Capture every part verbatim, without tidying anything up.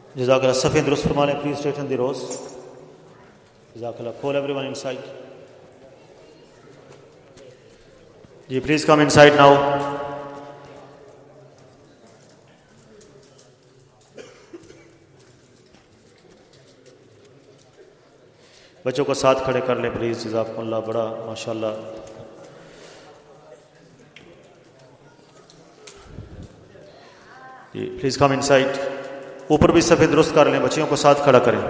جزاک اللہ. صفیں درست فرما لیں پلیز. اسٹریٹن دی روز. جزاک اللہ. کال ایوری ون ان سائڈ. جی پلیز کم ان سائڈ ناؤ. بچوں کو ساتھ کھڑے کر لیں پلیز. جزاکم اللہ. بڑا ماشاء اللہ. جی پلیز کم ان سائڈ. اوپر بھی صفیں درست کر لیں. بچیوں کو ساتھ کھڑا کریں.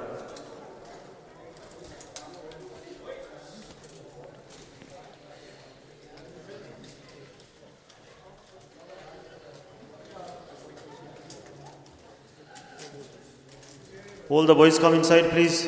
All the boys come inside please.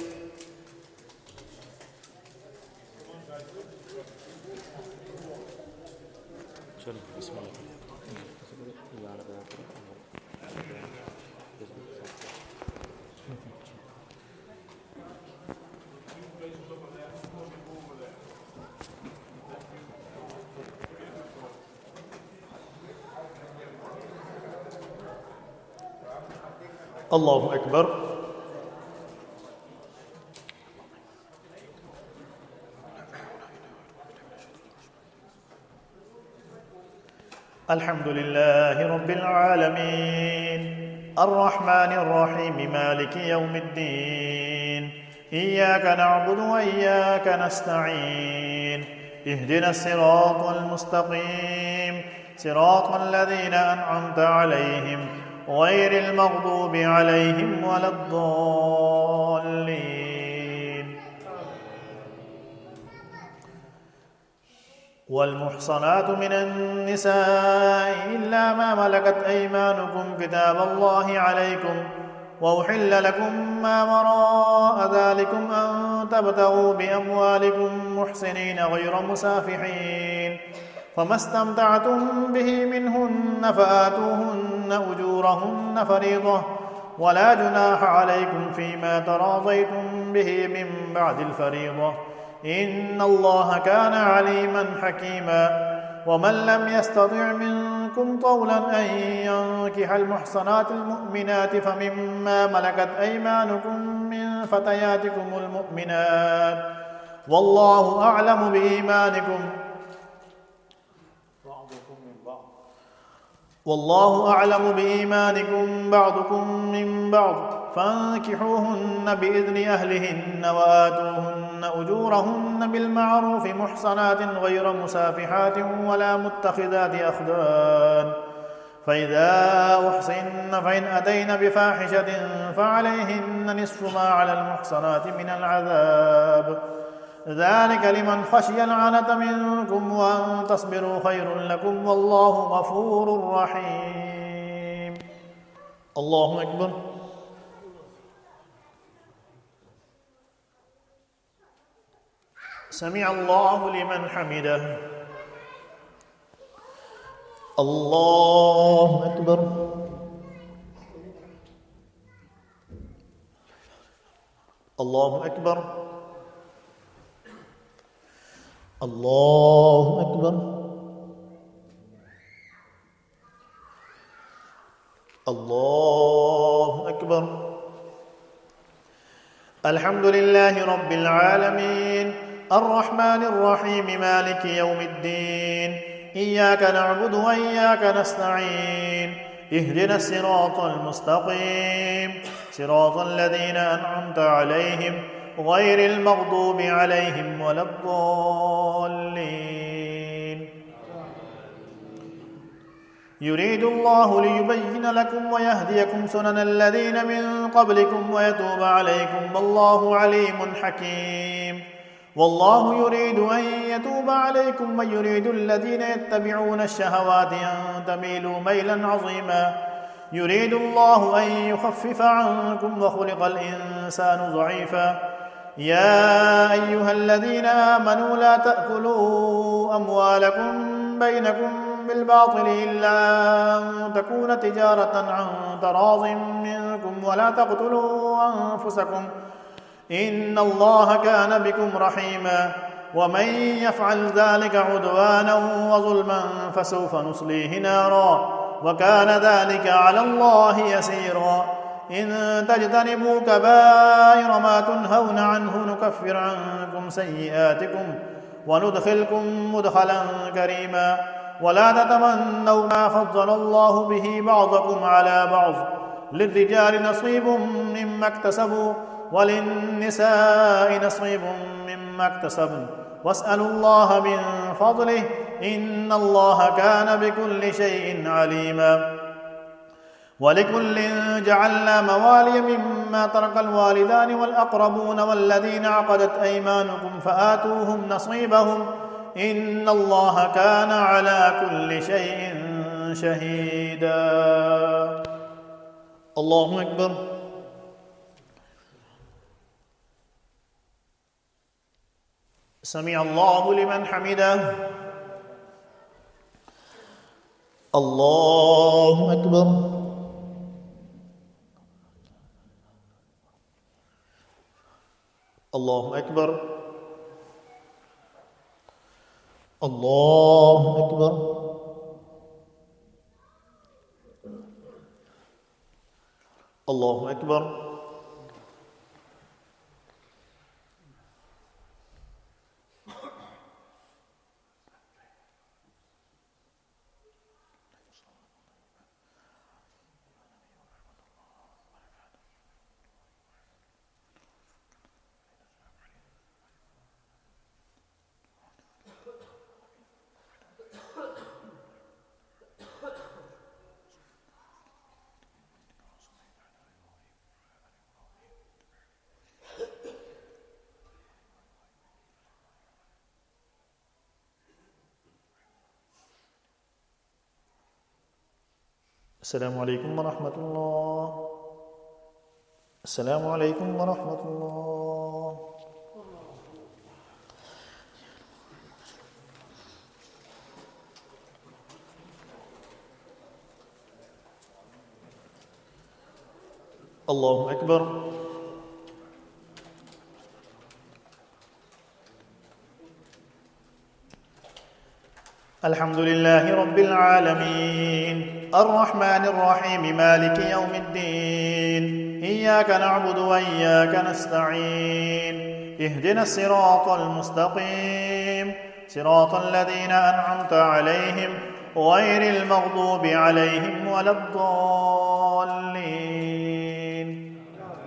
اللہ اکبر. الحمد لله رب العالمين الرحمن الرحيم مالك يوم الدين إياك نعبد وإياك نستعين اهدنا الصراط المستقيم صراط الذين أنعمت عليهم غير المغضوب عليهم ولا الضالين. والمحصنات من النساء إلا ما ملكت أيمانكم كتاب الله عليكم وأحل لكم ما وراء ذلكم أن تبتغوا بأموالكم محسنين غير مسافحين فما استمتعتم به منهن فآتوهن أجورهن فريضة ولا جناح عليكم فيما تراضيتم به من بعد الفريضة إن الله كان عليما حكيما. ومن لم يستطع منكم طولا أن ينكح المحصنات المؤمنات فمما ملكت أيمانكم من فتياتكم المؤمنات والله أعلم بإيمانكم والله أعلم بإيمانكم بعضكم من بعض فانكحوهن بإذن أهلهن وآتوهن أجورهن بالمعروف محصنات غير مسافحات ولا متخذات أخدان فإذا أحصن فإن أتين بفاحشة فعليهن نصف ما على المحصنات من العذاب ذلك لمن خشي العنة منكم وأن تصبروا خير لكم والله غفور رحيم. الله أكبر. سمع الله لمن حمده. الله أكبر. الله أكبر. الله أكبر. الله أكبر. الحمد لله رب العالمين الرحمن الرحيم مالك يوم الدين إياك نعبد وإياك نستعين اهدنا الصراط المستقيم صراط الذين أنعمت عليهم غير المغضوب عليهم ولا الضالين. يريد الله ليبين لكم ويهديكم سنن الذين من قبلكم ويتوب عليكم والله عليم حكيم. والله يريد أن يتوب عليكم ويريد الذين يتبعون الشهوات أن تميلوا ميلا عظيما. يريد الله أن يخفف عنكم وخلق الإنسان ضعيفا. يا أيها الذين آمنوا لا تأكلوا أموالكم بينكم بالباطل إلا أن تكون تجارة عن تراض منكم ولا تقتلوا أنفسكم إن الله كان بكم رحيما. ومن يفعل ذلك عدوانا وظلما فسوف نصليه نارا وكان ذلك على الله يسيرا. إن تجتنبوا كبائر ما تنهون عنه نكفر عنكم سيئاتكم وندخلكم مدخلا كريما ولا تتمنوا ما فضل الله به بعضكم على بعض للرجال نصيب مما اكتسبوا وللنساء نصيب مما اكتسبن واسألوا الله من فضله إن الله كان بكل شيء عليما ولكل جعلنا موالي مما ترك الوالدان والأقربون والذين عقدت أيمانكم فآتوهم نصيبهم إن الله كان على كل شيء شهيدا. الله أكبر. سمع الله لمن حمده. الله أكبر. الله أكبر. الله أكبر. الله أكبر. السلام عليكم ورحمة الله. السلام عليكم ورحمة الله. الله أكبر. الحمد لله رب العالمين الرحمن الرحيم مالك يوم الدين إياك نعبد وإياك نستعين اهدنا الصراط المستقيم صراط الذين أنعمت عليهم غير المغضوب عليهم ولا الضالين.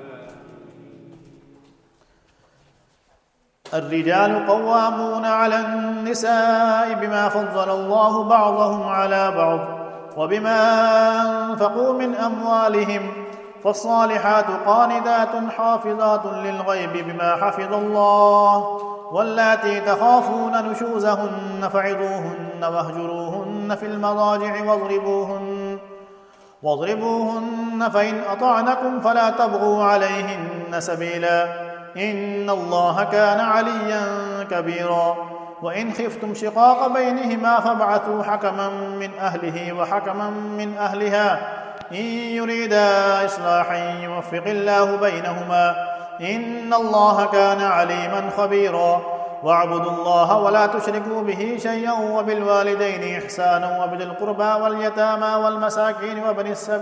الرجال قوامون على النساء بما فضل الله بعضهم على بعض وبما أنفقوا من أموالهم فالصالحات قانتات حافظات للغيب بما حفظ الله واللاتي تخافون نشوزهن فعظوهن واهجروهن في المضاجع واضربوهن واضربوهن فإن أطعنكم فلا تبغوا عليهن سبيلا إن الله كان عليا كبيرا. وإن خفتم شقاق بينهما فابعثوا حكما من أهله وحكما من أهلها إن يريدا إصلاحا يوفق الله بينهما إن الله كان عليما خبيرا. واعبدوا الله ولا تشركوا به شيئا وبالوالدين إحسانا وبذي القربى واليتامى والمساكين وابن السبيل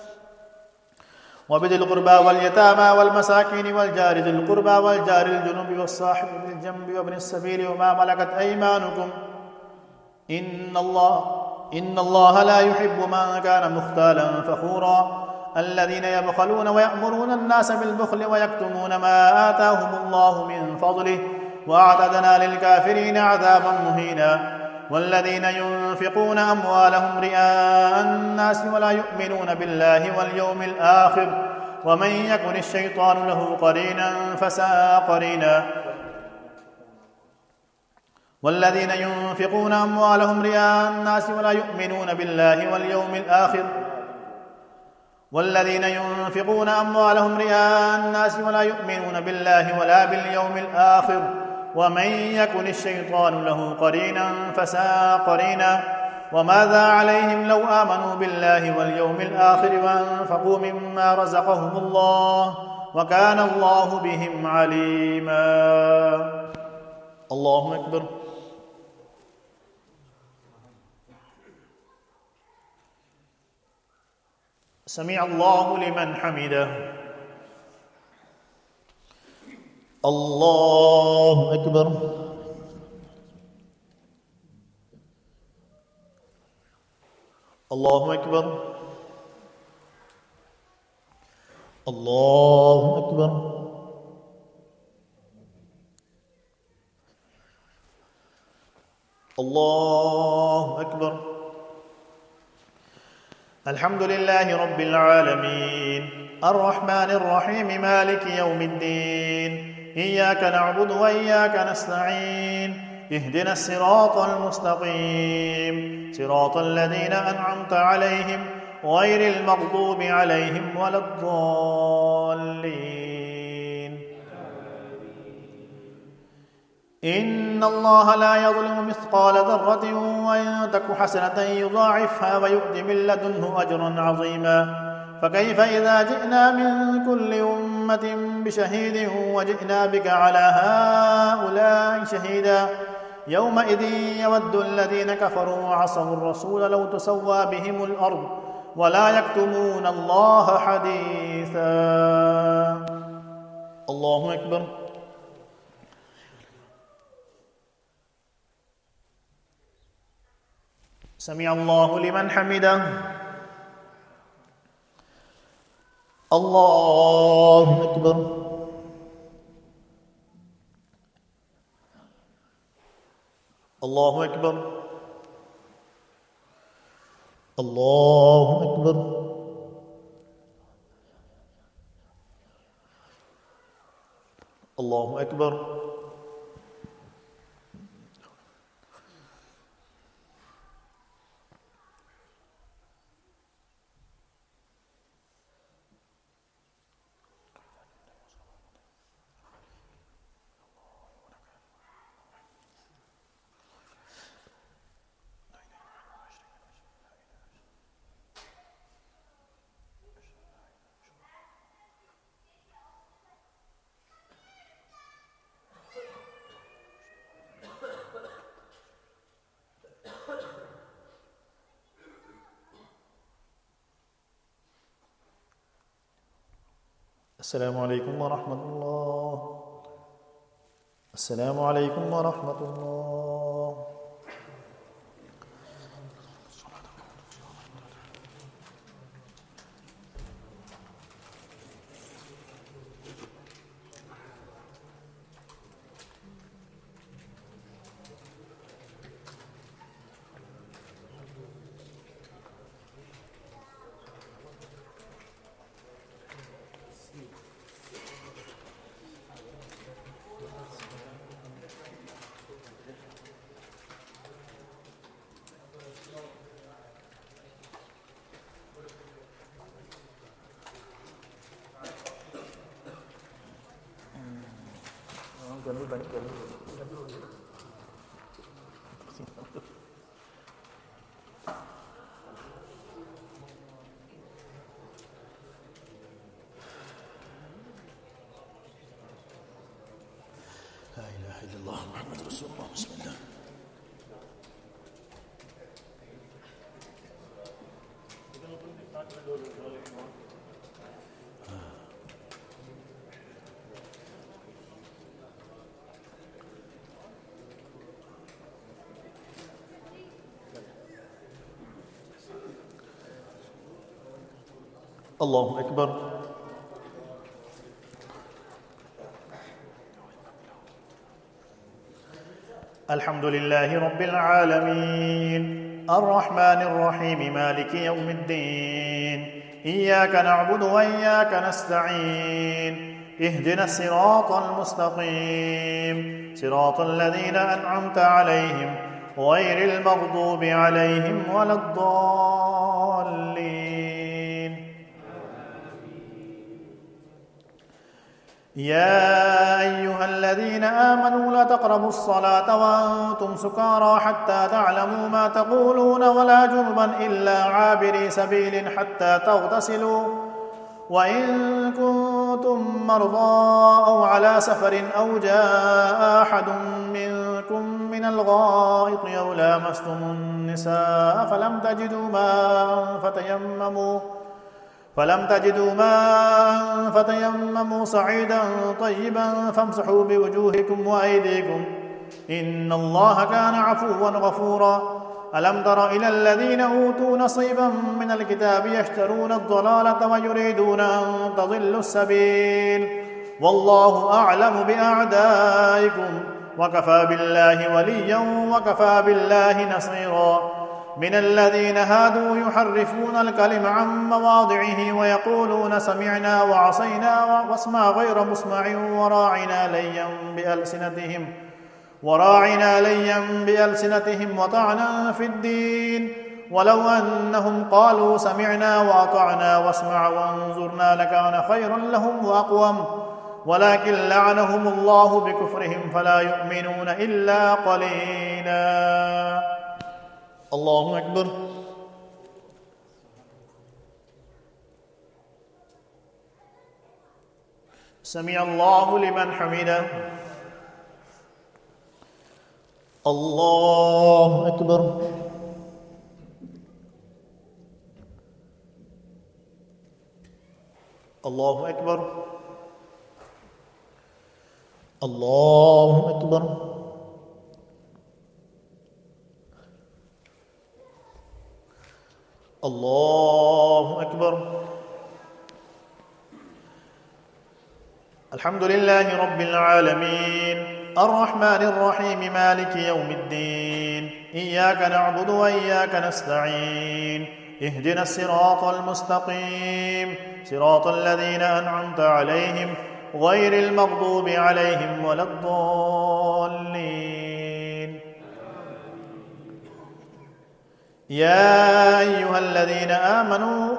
وبذي القربى واليتامى والمساكين والجار ذي القربى والجار الجنوب والصاحب بالجنب وابن السبيل وما ملكت أيمانكم إن الله إن الله لا يحب من كان مختالا فخورا. الذين يبخلون ويأمرون الناس بالبخل ويكتمون ما آتاهم الله من فضله وأعتدنا للكافرين عذابا مهينا. والذين ينفقون أموالهم رئاء الناس ولا يؤمنون بالله واليوم الآخر ومن يكن الشيطان له قرينا فساء قرينا. والذين ينفقون أموالهم رئاء الناس ولا يؤمنون بالله واليوم الآخر والذين ينفقون أموالهم رئاء الناس ولا يؤمنون بالله ولا باليوم الآخر ومن يكن الشيطان له قرينا فساء قرينا. وماذا عليهم لو آمنوا بالله واليوم الآخر وأنفقوا مما رزقهم الله وكان الله بهم عليما. الله أكبر. سمع الله لمن حمده. الله أكبر. الله أكبر. الله أكبر. الله أكبر. الحمد لله رب العالمين الرحمن الرحيم مالك يوم الدين إياك نعبد وإياك نستعين اهدنا الصراط المستقيم صراط الذين أنعمت عليهم غير المغضوب عليهم ولا الضالين. إن الله لا يظلم مثقال ذرة وإن تك حسنة يضاعفها ويؤت من لدنه أجرا عظيما. فكيف إذا جئنا من كل أمة بشهيد وجئنا بك على هؤلاء شهيدا يومئذ يود الذين كفروا وعصوا الرسول لو تسوى بهم الأرض ولا يكتمون الله حديثا. الله أكبر. سمع الله لمن حمده. الله أكبر. الله أكبر. الله أكبر. الله أكبر. السلام عليكم ورحمة الله. السلام عليكم ورحمة الله. Jangan banyak jangan. La ilaha illallah Muhammad Rasulullah. Bismillah. الله أكبر. الحمد لله رب العالمين الرحمن الرحيم مالك يوم الدين إياك نعبد وإياك نستعين اهدنا الصراط المستقيم صراط الذين أنعمت عليهم غير المغضوب عليهم ولا الضالين. يا أيها الذين آمنوا لا تقربوا الصلاة وأنتم سكارى حتى تعلموا ما تقولون ولا جنبا إلا عابري سبيل حتى تغتسلوا وإن كنتم مرضى أو على سفر أو جاء أحد منكم من الغائط أو لامستم النساء فلم تجدوا ماء فتيمموا فلم تجدوا ماء فتيمموا صعيدا طيبا فامسحوا بوجوهكم وأيديكم إن الله كان عفوا غفورا ألم تر إلى الذين أوتوا نصيبا من الكتاب يشترون الضلالة ويريدون أن تضلوا السبيل والله أعلم بأعدائكم وكفى بالله وليا وكفى بالله نصيرا من الذين هادوا يحرفون الكلم عن مواضعه ويقولون سمعنا وعصينا واسمع غير مسمع وراعنا ليا بألسنتهم وراعنا ليا بألسنتهم وطعنا في الدين ولو أنهم قالوا سمعنا وأطعنا واسمع وانظرنا لكان خيرا لهم وأقوم ولكن لعنهم الله بكفرهم فلا يؤمنون إلا قليلا. الله أكبر. سمع الله لمن حمده. الله أكبر. الله أكبر. الله أكبر. الله أكبر. الحمد لله رب العالمين الرحمن الرحيم مالك يوم الدين إياك نعبد وإياك نستعين اهدنا الصراط المستقيم صراط الذين أنعمت عليهم غير المغضوب عليهم ولا الضالين. يا أيها الذين آمنوا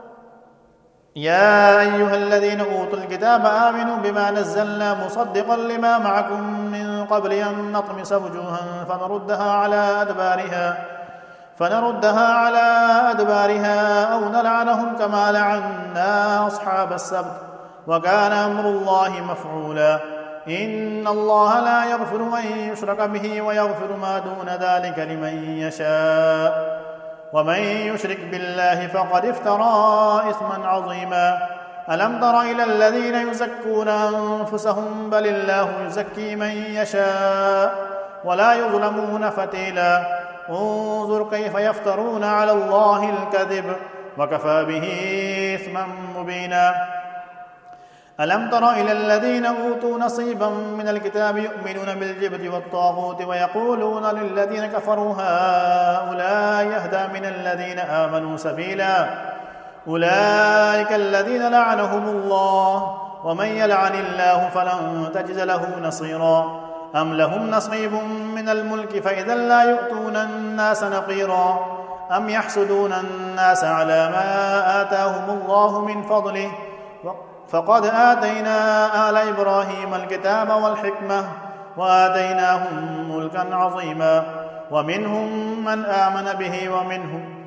يا أيها الذين أوتوا الكتاب آمنوا بما نزلنا مصدقا لما معكم من قبل أن نطمس وجوها فنردها على أدبارها فنردها على أدبارها أو نلعنهم كما لعنا أصحاب السبت وكان أمر الله مفعولا. إن الله لا يغفر أن يشرك به ويغفر ما دون ذلك لمن يشاء ومن يشرك بالله فقد افترى إثما عظيما. ألم تر إلى الذين يزكون أنفسهم بل الله يزكي من يشاء ولا يظلمون فتيلا. انظر كيف يفترون على الله الكذب وكفى به إثما مبينا. ألم تر إلى الذين أوتوا نصيبا من الكتاب يؤمنون بالجبت والطاغوت ويقولون للذين كفروا هؤلاء يهدى من الذين آمنوا سبيلا. أولئك الذين لعنهم الله ومن يلعن الله فلن تجد له نصيرا. أم لهم نصيب من الملك فإذا لا يؤتون الناس نقيرا. أم يحسدون الناس على ما آتاهم الله من فضله فقد آتينا آل إبراهيم الكتاب والحكمة وآتيناهم ملكا عظيما. ومنهم من آمن به ومنهم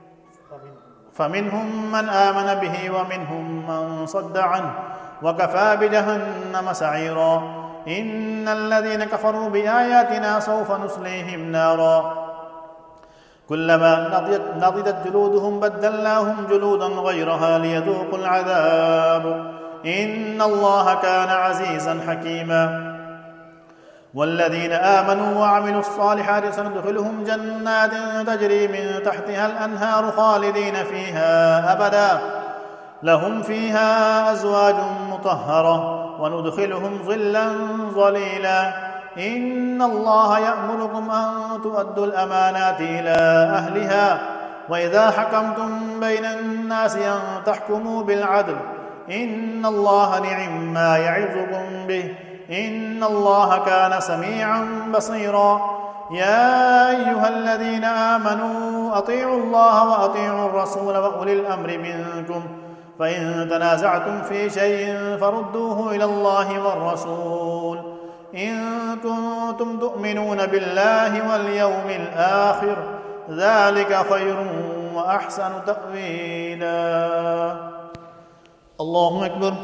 فمنهم من آمن به ومنهم من صد عنه وكفى بجهنم سعيرا. إن الذين كفروا بآياتنا سوف نصليهم نارا كلما نضجت جلودهم بدلناهم جلودا غيرها ليذوقوا العذاب إن الله كان عزيزا حكيما. والذين آمنوا وعملوا الصالحات سندخلهم جنات تجري من تحتها الأنهار خالدين فيها أبدا لهم فيها أزواج مطهرة وندخلهم ظلا ظليلا. إن الله يأمركم أن تؤدوا الأمانات إلى أهلها وإذا حكمتم بين الناس أن تحكموا بالعدل إن الله نعم ما يعظكم به إن الله كان سميعا بصيرا. يا أيها الذين آمنوا أطيعوا الله وأطيعوا الرسول وأولي الأمر منكم فإن تنازعتم في شيء فردوه إلى الله والرسول إن كنتم تؤمنون بالله واليوم الآخر ذلك خير وأحسن تأويلا. الله أكبر.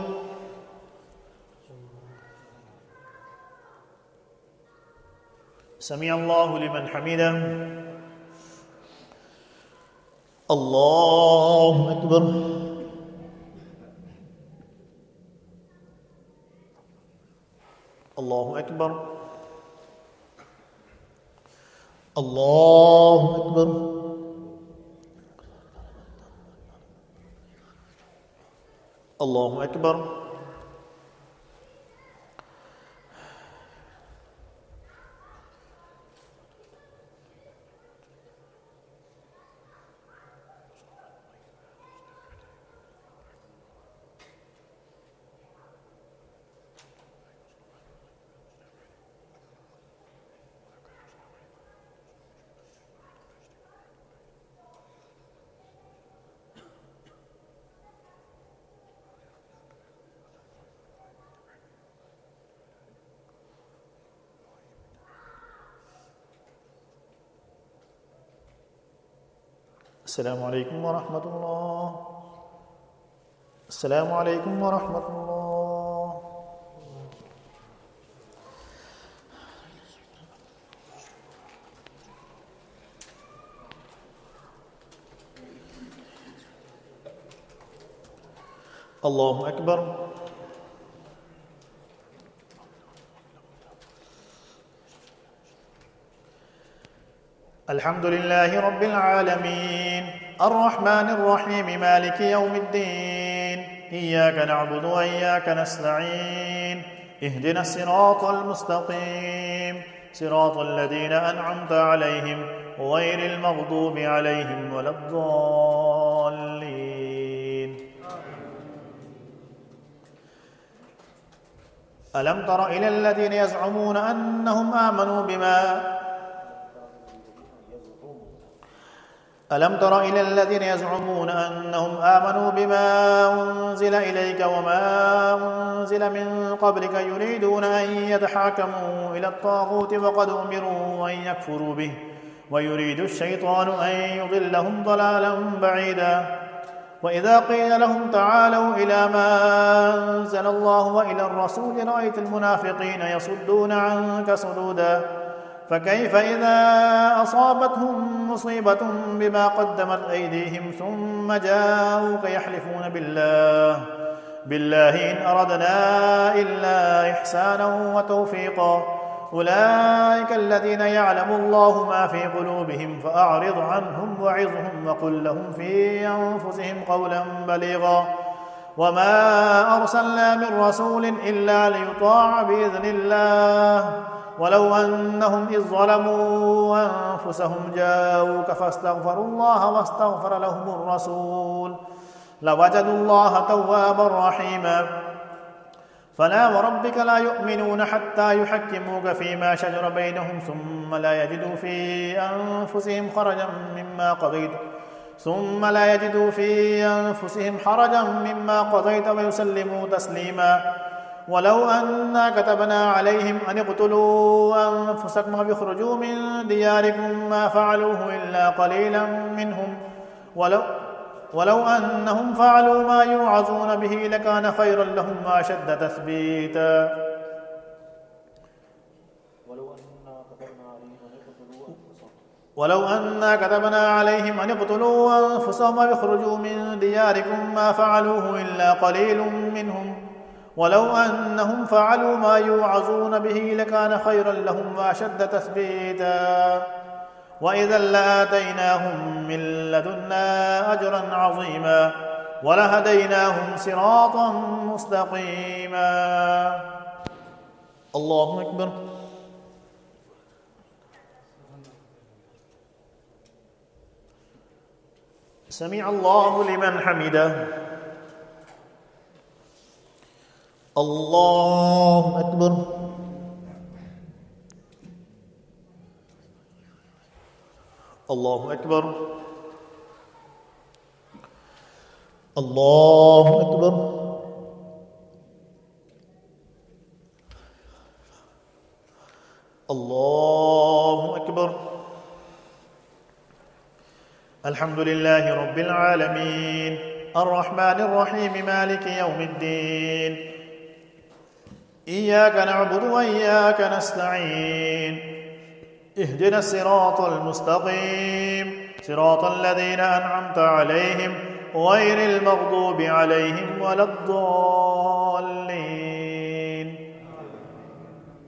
سمع الله لمن حمده. الله أكبر. الله أكبر الله أكبر الله أكبر السلام عليكم ورحمة الله السلام عليكم ورحمة الله الله أكبر الحمد لله رب العالمين الرحمن الرحيم مالك يوم الدين إياك نعبد وإياك نستعين اهدنا الصراط المستقيم صراط الذين أنعمت عليهم غير المغضوب عليهم ولا الضالين ألم تر إلى الذين يزعمون أنهم آمنوا بما ألم تر إلى الذين يزعمون أنهم آمنوا بما أنزل إليك وما أنزل من قبلك يريدون أن يتحاكموا إلى الطاغوت وقد أمروا أن يكفروا به ويريد الشيطان أن يضلهم ضلالا بعيدا وإذا قيل لهم تعالوا إلى ما أنزل الله وإلى الرسول رأيت المنافقين يصدون عنك صدودا فكيف إذا أصابتهم مصيبة بما قدمت أيديهم ثم جاءوك يحلفون بالله بالله إن أردنا إلا إحسانا وتوفيقا أولئك الذين يعلم الله ما في قلوبهم فأعرض عنهم وعظهم وقل لهم في أنفسهم قولا بليغا وما أرسلنا من رسول إلا ليطاع بإذن الله ولو أنهم إذ ظلموا أنفسهم جاءوك فاستغفروا الله واستغفر لهم الرسول لوجدوا الله توابا رحيما فلا وربك لا يؤمنون حتى يحكموك فيما شجر بينهم ثم لا يجدوا في أنفسهم خرجا مما قضيت ثم لا يجدوا في أنفسهم حرجا مما قضيت ويسلموا تسليما ولو أنا كتبنا عليهم أن اقتلوا أنفسكم أو اخرجوا من دياركم ما فعلوه إلا قليلا منهم ولو, ولو أنهم فعلوا ما يوعظون به لكان خيرا لهم وأشد تثبيتا ولو أنا كتبنا عليهم أن اقتلوا أنفسهم أو اخرجوا من دياركم ما فعلوه إلا قليل منهم ولو أنهم فعلوا ما يوعظون به لكان خيرا لهم وأشد تثبيتا وإذا لآتيناهم من لدنا أجرا عظيما ولهديناهم صراطا مستقيما الله أكبر سمع الله لمن حمده الله أكبر الله أكبر الله أكبر الله أكبر الحمد لله رب العالمين الرحمن الرحيم مالك يوم الدين إياك نعبد وإياك نستعين اهدنا الصراط المستقيم صراط الذين أنعمت عليهم غير المغضوب عليهم ولا الضالين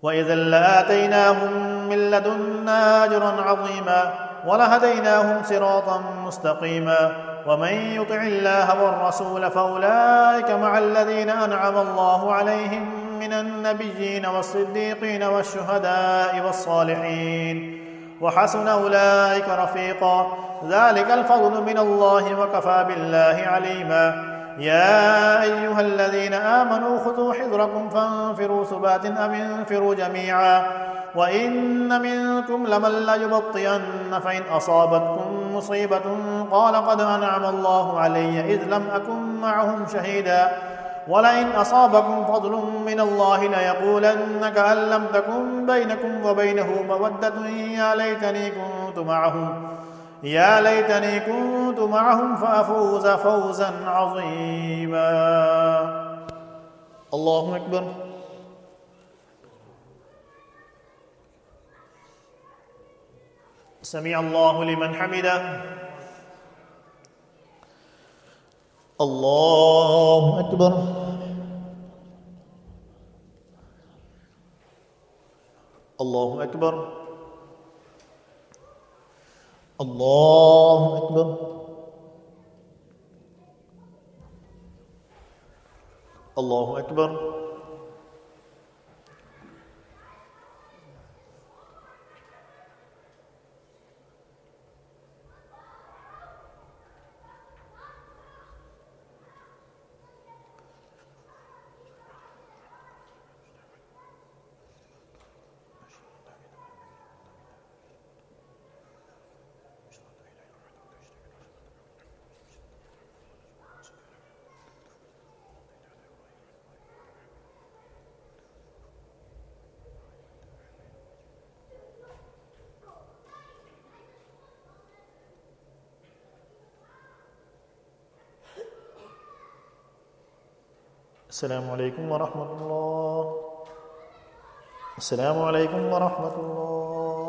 وإذا لآتيناهم من لدنا أجرا عظيما ولهديناهم صراطا مستقيما ومن يطع الله والرسول فأولئك مع الذين أنعم الله عليهم من النبيين والصديقين والشهداء والصالحين وحسن أولئك رفيقا ذلك الفضل من الله وكفى بالله عليما يا أيها الذين آمنوا خذوا حذركم فانفروا ثبات أم انفروا جميعا وإن منكم لمن ليبطئن فإن أصابتكم مصيبة قال قد أنعم الله علي إذ لم أكن معهم شهيدا ولئن أصابكم فضل من الله ليقولن كأن لم تكن بينكم وبينه مودة يا ليتني كنت معهم يا ليتني كنت معهم فأفوز فوزا عظيما. الله أكبر. سمع الله لمن حمده. الله أكبر. الله أكبر. الله أكبر. الله أكبر. السلام عليكم ورحمة الله. السلام عليكم ورحمة الله.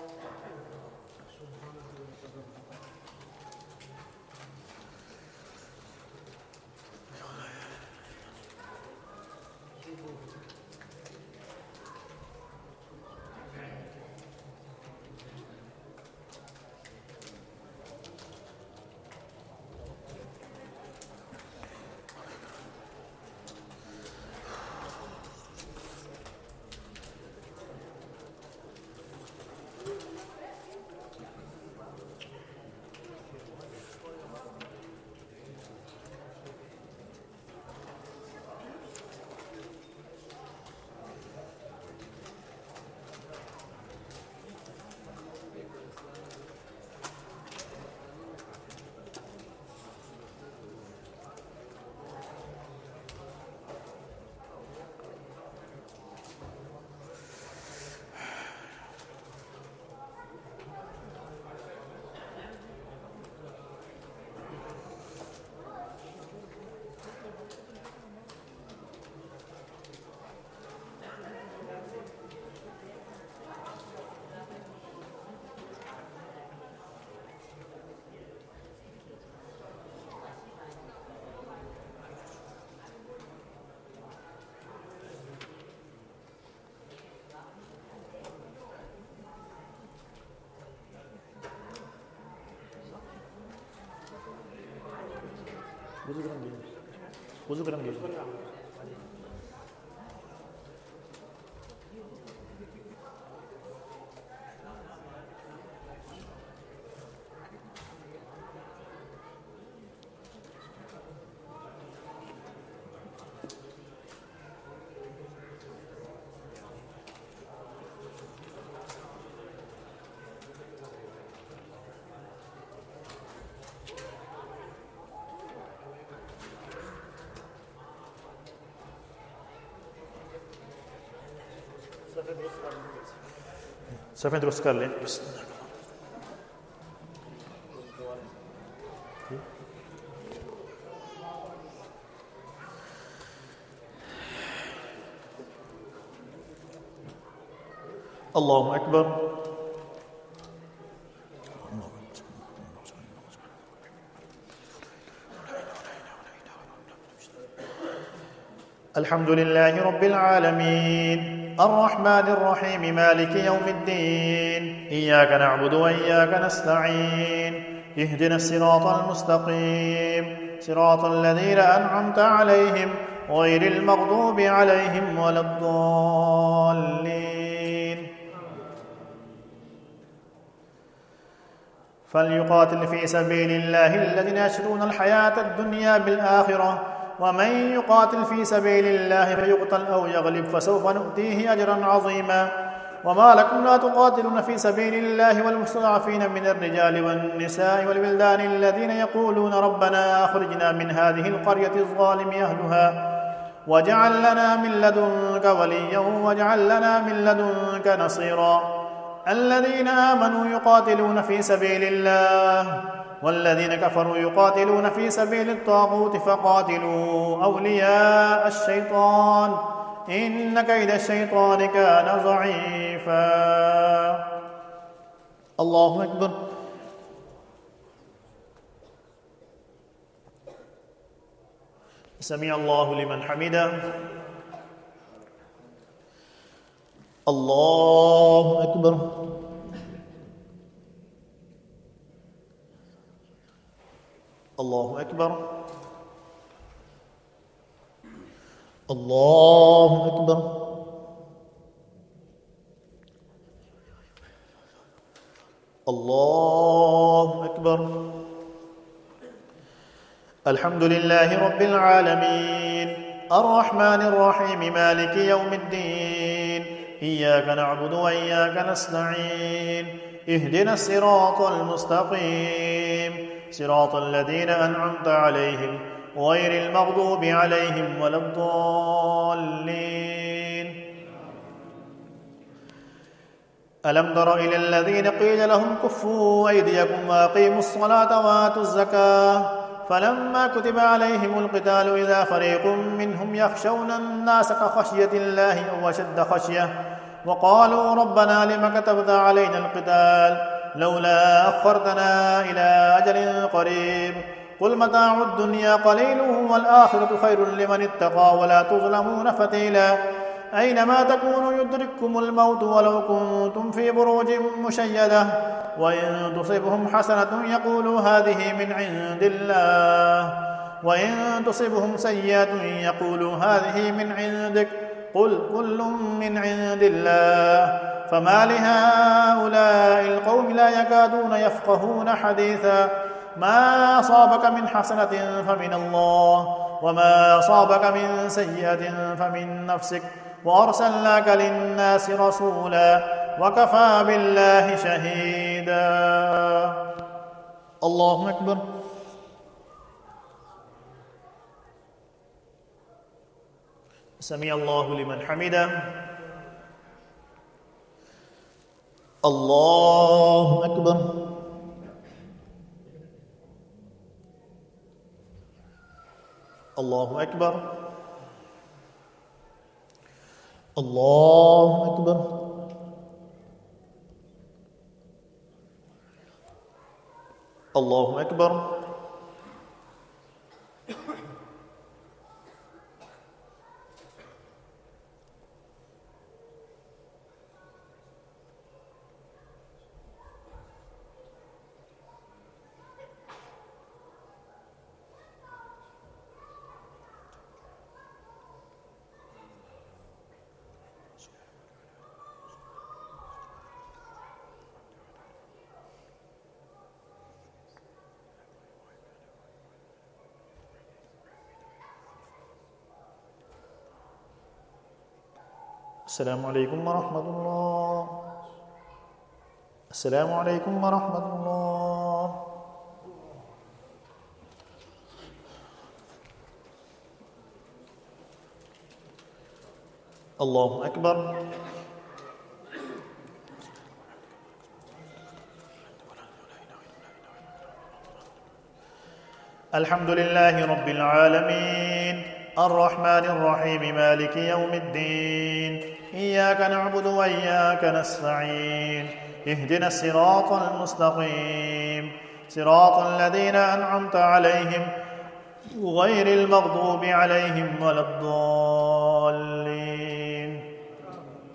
Buzu gram geliyor. Buzu gram geliyor. सफेद दुरुस्त कर लें. الله أكبر. الحمد لله رب العالمين الرحمن الرحيم مالك يوم الدين إياك نعبد وإياك نستعين اهدنا الصراط المستقيم صراط الذين أنعمت عليهم غير المغضوب عليهم ولا الضالين. فليقاتل في سبيل الله الذين يشرون الحياة الدنيا بالآخرة ومن يقاتل في سبيل الله فيقتل أو يغلب فسوف نؤتيه أجرا عظيما. وما لكم لا تقاتلون في سبيل الله والمستضعفين من الرجال والنساء والولدان الذين يقولون ربنا أخرجنا من هذه القرية الظالم أهلها واجعل لنا من لدنك وليا واجعل لنا من لدنك نصيرا. الذين آمنوا يقاتلون في سبيل الله والذين كفروا يقاتلون في سبيل الطاغوت فقاتلوا أولياء الشيطان إن كيد الشيطان كان ضعيفا. الله أكبر. سمع الله لمن حمده. الله أكبر. الله أكبر. الله أكبر. الله أكبر. الحمد لله رب العالمين الرحمن الرحيم مالك يوم الدين إياك نعبد وإياك نستعين اهدنا الصراط المستقيم صراط الذين أنعمت عليهم غير المغضوب عليهم ولا الضالين. ألم تر إلى الذين قيل لهم كفوا أيديكم وأقيموا الصلاة وآتوا الزكاة فلما كتب عليهم القتال إذا فريق منهم يخشون الناس كخشية الله أو أشد خشية وقالوا ربنا لم كتبت علينا القتال لولا أخرتنا إلى أجل قريب قل متاع الدنيا قليل والآخرة خير لمن اتقى ولا تظلمون فتيلا. أينما تكونوا يدرككم الموت ولو كنتم في بروج مشيدة وإن تصبهم حسنة يقولوا هذه من عند الله وإن تصبهم سيئة يقولوا هذه من عندك قل كل من عند الله فما لهؤلاء القوم لا يكادون يفقهون حديثا. ما أصابك من حسنة فمن الله وما أصابك من سيئة فمن نفسك وأرسلناك للناس رسولا وكفى بالله شهيدا. الله أكبر. سمع الله لمن حمده. الله أكبر. الله أكبر. الله أكبر. الله أكبر. السلام عليكم ورحمة الله. السلام عليكم ورحمة الله. الله أكبر. الحمد لله رب العالمين الرحمن الرحيم مالك يوم الدين إياك نعبد وإياك نستعين اهدنا الصراط المستقيم صراط الذين أنعمت عليهم غير المغضوب عليهم ولا الضالين.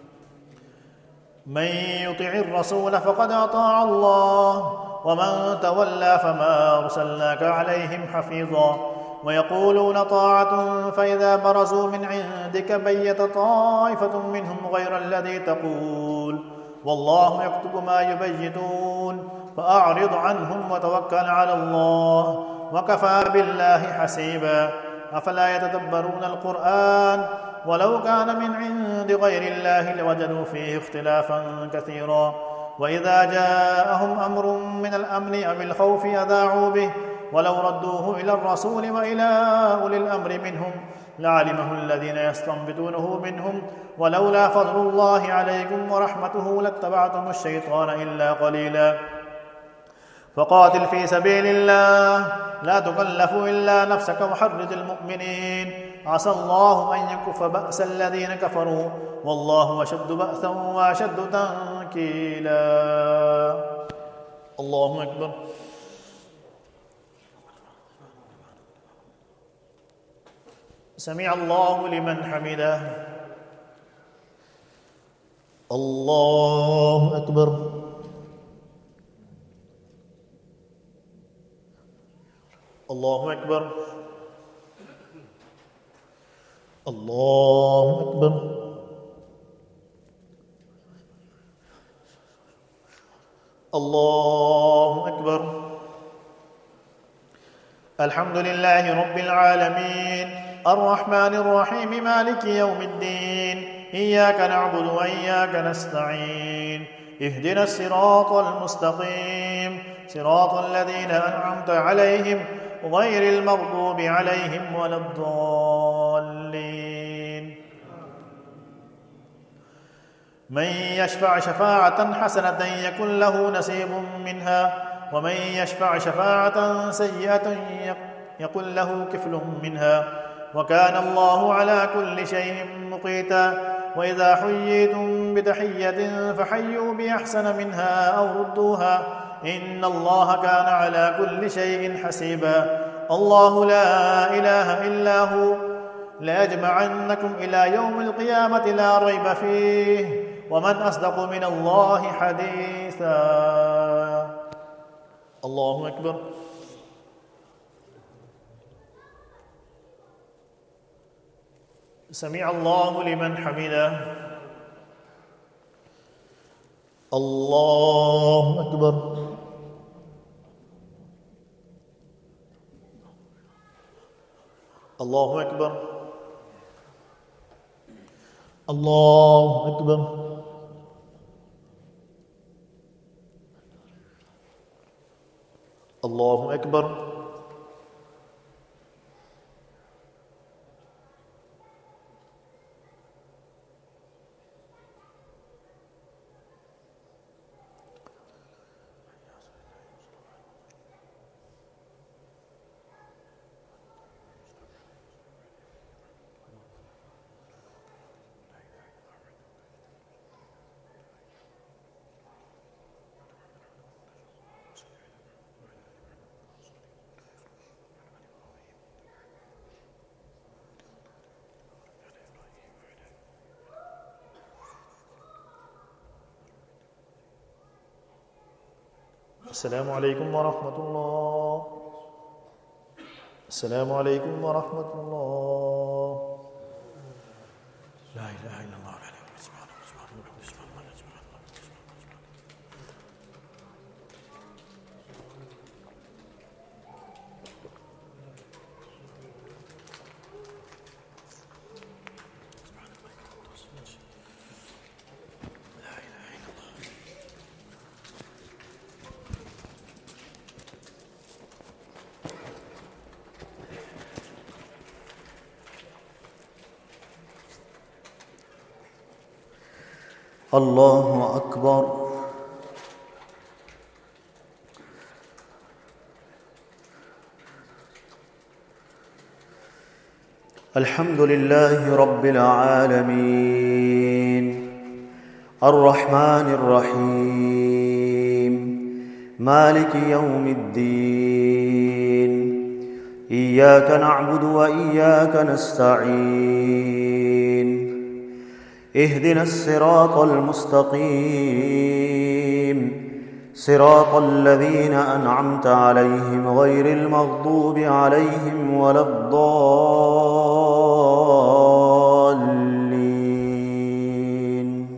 من يطع الرسول فقد أطاع الله ومن تولى فما أرسلناك عليهم حفيظا ويقولون طاعة فإذا برزوا من عندك بيت طائفة منهم غير الذي تقول والله يكتب ما يبيتون فأعرض عنهم وتوكل على الله وكفى بالله حسيبا أفلا يتدبرون القرآن ولو كان من عند غير الله لوجدوا فيه اختلافا كثيرا وإذا جاءهم أمر من الأمن أو الخوف أذاعوا به ولو ردوه إلى الرسول وإلى أولي الأمر منهم لعلمه الذين يستنبطونه منهم ولولا فضل الله عليكم ورحمته لاتبعتم الشيطان إلا قليلا فقاتل في سبيل الله لا تكلف إلا نفسك وحرج المؤمنين عسى الله أن يكف بأس الذين كفروا والله أشد بأسا وأشد تنكيلا. الله أكبر. سمع الله لمن حمده. الله أكبر. الله أكبر. الله أكبر. الله أكبر. الحمد لله رب العالمين الرحمن الرحيم مالك يوم الدين إياك نعبد وإياك نستعين اهدنا الصراط المستقيم صراط الذين أنعمت عليهم غير المغضوب عليهم ولا الضالين. من يشفع شفاعة حسنة يكن له نصيب منها ومن يشفع شفاعة سيئة يكن له كفل منها وكان الله على كل شيء مقيتا. وإذا حييتم بتحية فحيوا بأحسن منها أو ردوها إن الله كان على كل شيء حسيبا. الله لا إله إلا هو ليجمعنكم إلى يوم القيامة لا ريب فيه ومن أصدق من الله حديثا. الله أكبر. سمع الله لمن حمده. الله أكبر. الله أكبر. الله أكبر. الله أكبر. السلام عليكم ورحمة الله. السلام عليكم ورحمة الله. لا إله إلا الله. الله أكبر. الحمد لله رب العالمين الرحمن الرحيم مالك يوم الدين إياك نعبد وإياك نستعين اهدنا الصراط المستقيم صراط الذين أنعمت عليهم غير المغضوب عليهم ولا الضالين.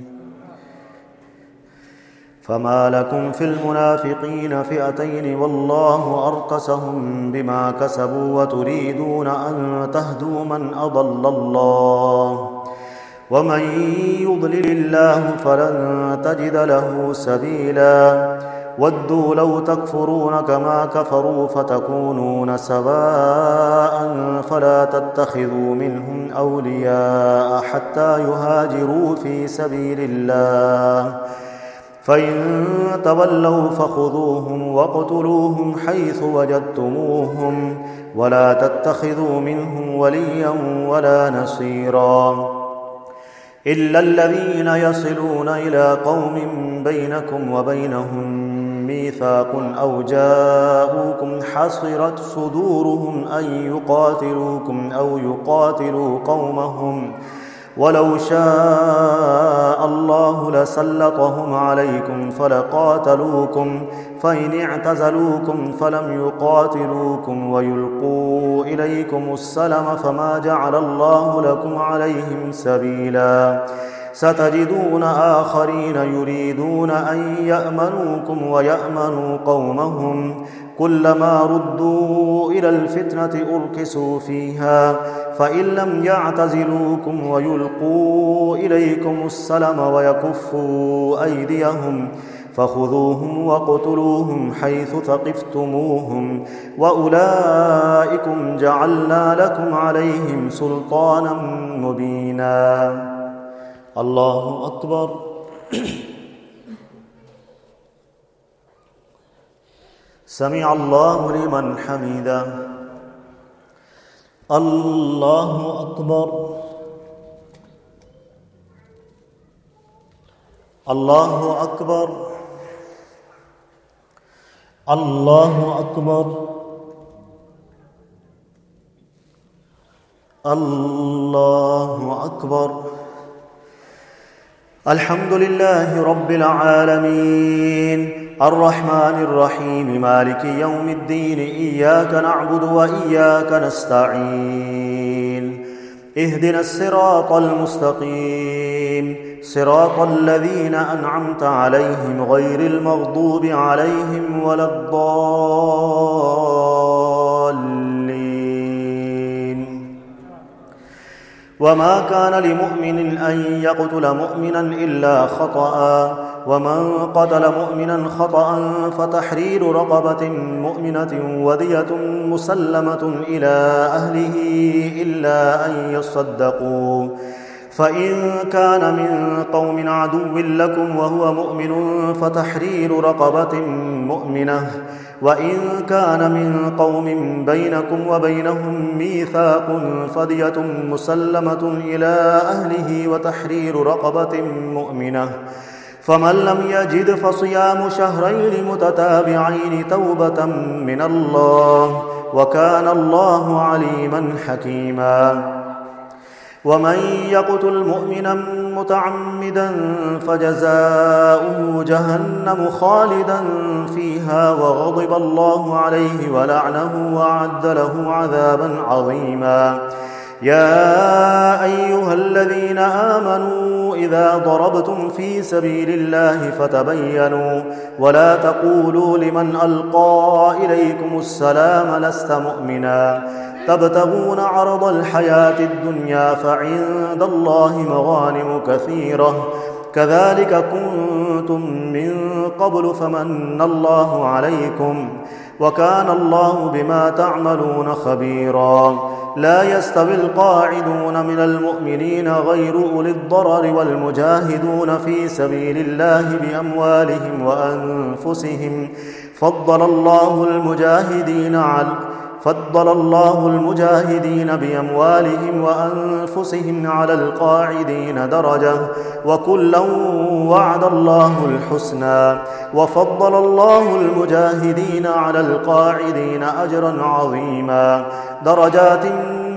فما لكم في المنافقين فئتين والله أركسهم بما كسبوا وتريدون أن تهدوا من أضل الله ومن يضلل الله فلن تجد له سبيلا. ودوا لو تكفرون كما كفروا فتكونون سواء فلا تتخذوا منهم أولياء حتى يهاجروا في سبيل الله فإن تولوا فخذوهم واقتلوهم حيث وجدتموهم ولا تتخذوا منهم وليا ولا نصيرا إلا الذين يصلون إلى قوم بينكم وبينهم ميثاق أو جاءوكم حصرت صدورهم أن يقاتلوكم أو يقاتلوا قومهم ولو شاء الله لسلطهم عليكم فلقاتلوكم فإن اعتزلوكم فلم يقاتلوكم ويلقوا إليكم السلم فما جعل الله لكم عليهم سبيلا. ستجدون آخرين يريدون أن يأمنوكم ويأمنوا قومهم كلما ردوا إلى الفتنة أركسوا فيها فإن لم يعتزلوكم ويلقوا إليكم السلم ويكفوا أيديهم فخذوهم واقتلوهم حيث ثقفتموهم وأولئكم جعلنا لكم عليهم سلطانا مبينا. الله أكبر. سمع الله لمن حمده. الله أكبر. الله أكبر. الله أكبر. الله أكبر. الحمد لله رب العالمين الرحمن الرحيم مالك يوم الدين إياك نعبد وإياك نستعين اهدنا الصراط المستقيم صراط الذين أنعمت عليهم غير المغضوب عليهم ولا الضالين. وما كان لمؤمن أن يقتل مؤمنا إلا خطأ ومن قتل مؤمنا خطأ فتحرير رقبة مؤمنة ودية مسلمة إلى أهله إلا أن يصدقوا فإن كان من قوم عدو لكم وهو مؤمن فتحرير رقبة مؤمنة وإن كان من قوم بينكم وبينهم ميثاق فدية مسلمة إلى أهله وتحرير رقبة مؤمنة فمن لم يجد فصيام شهرين متتابعين توبة من الله وكان الله عليما حكيما. ومن يقتل مؤمنا متعمدا فجزاؤه جهنم خالدا فيها وغضب الله عليه ولعنه وأعد له عذابا عظيما. يا أيها الذين آمنوا إذا ضربتم في سبيل الله فتبينوا ولا تقولوا لمن ألقى إليكم السلام لست مؤمنا تبتغون عرض الحياة الدنيا فعند الله مغانم كثيرة كذلك كنتم من قبل فمن الله عليكم وكان الله بما تعملون خبيرا. لا يستوي القاعدون من المؤمنين غير أولي الضرر والمجاهدون في سبيل الله بأموالهم وأنفسهم فضل الله المجاهدين على فضل الله المجاهدين بأموالهم وأنفسهم على القاعدين درجة وكلا وعد الله الحسنى وفضل الله المجاهدين على القاعدين أجرا عظيما درجات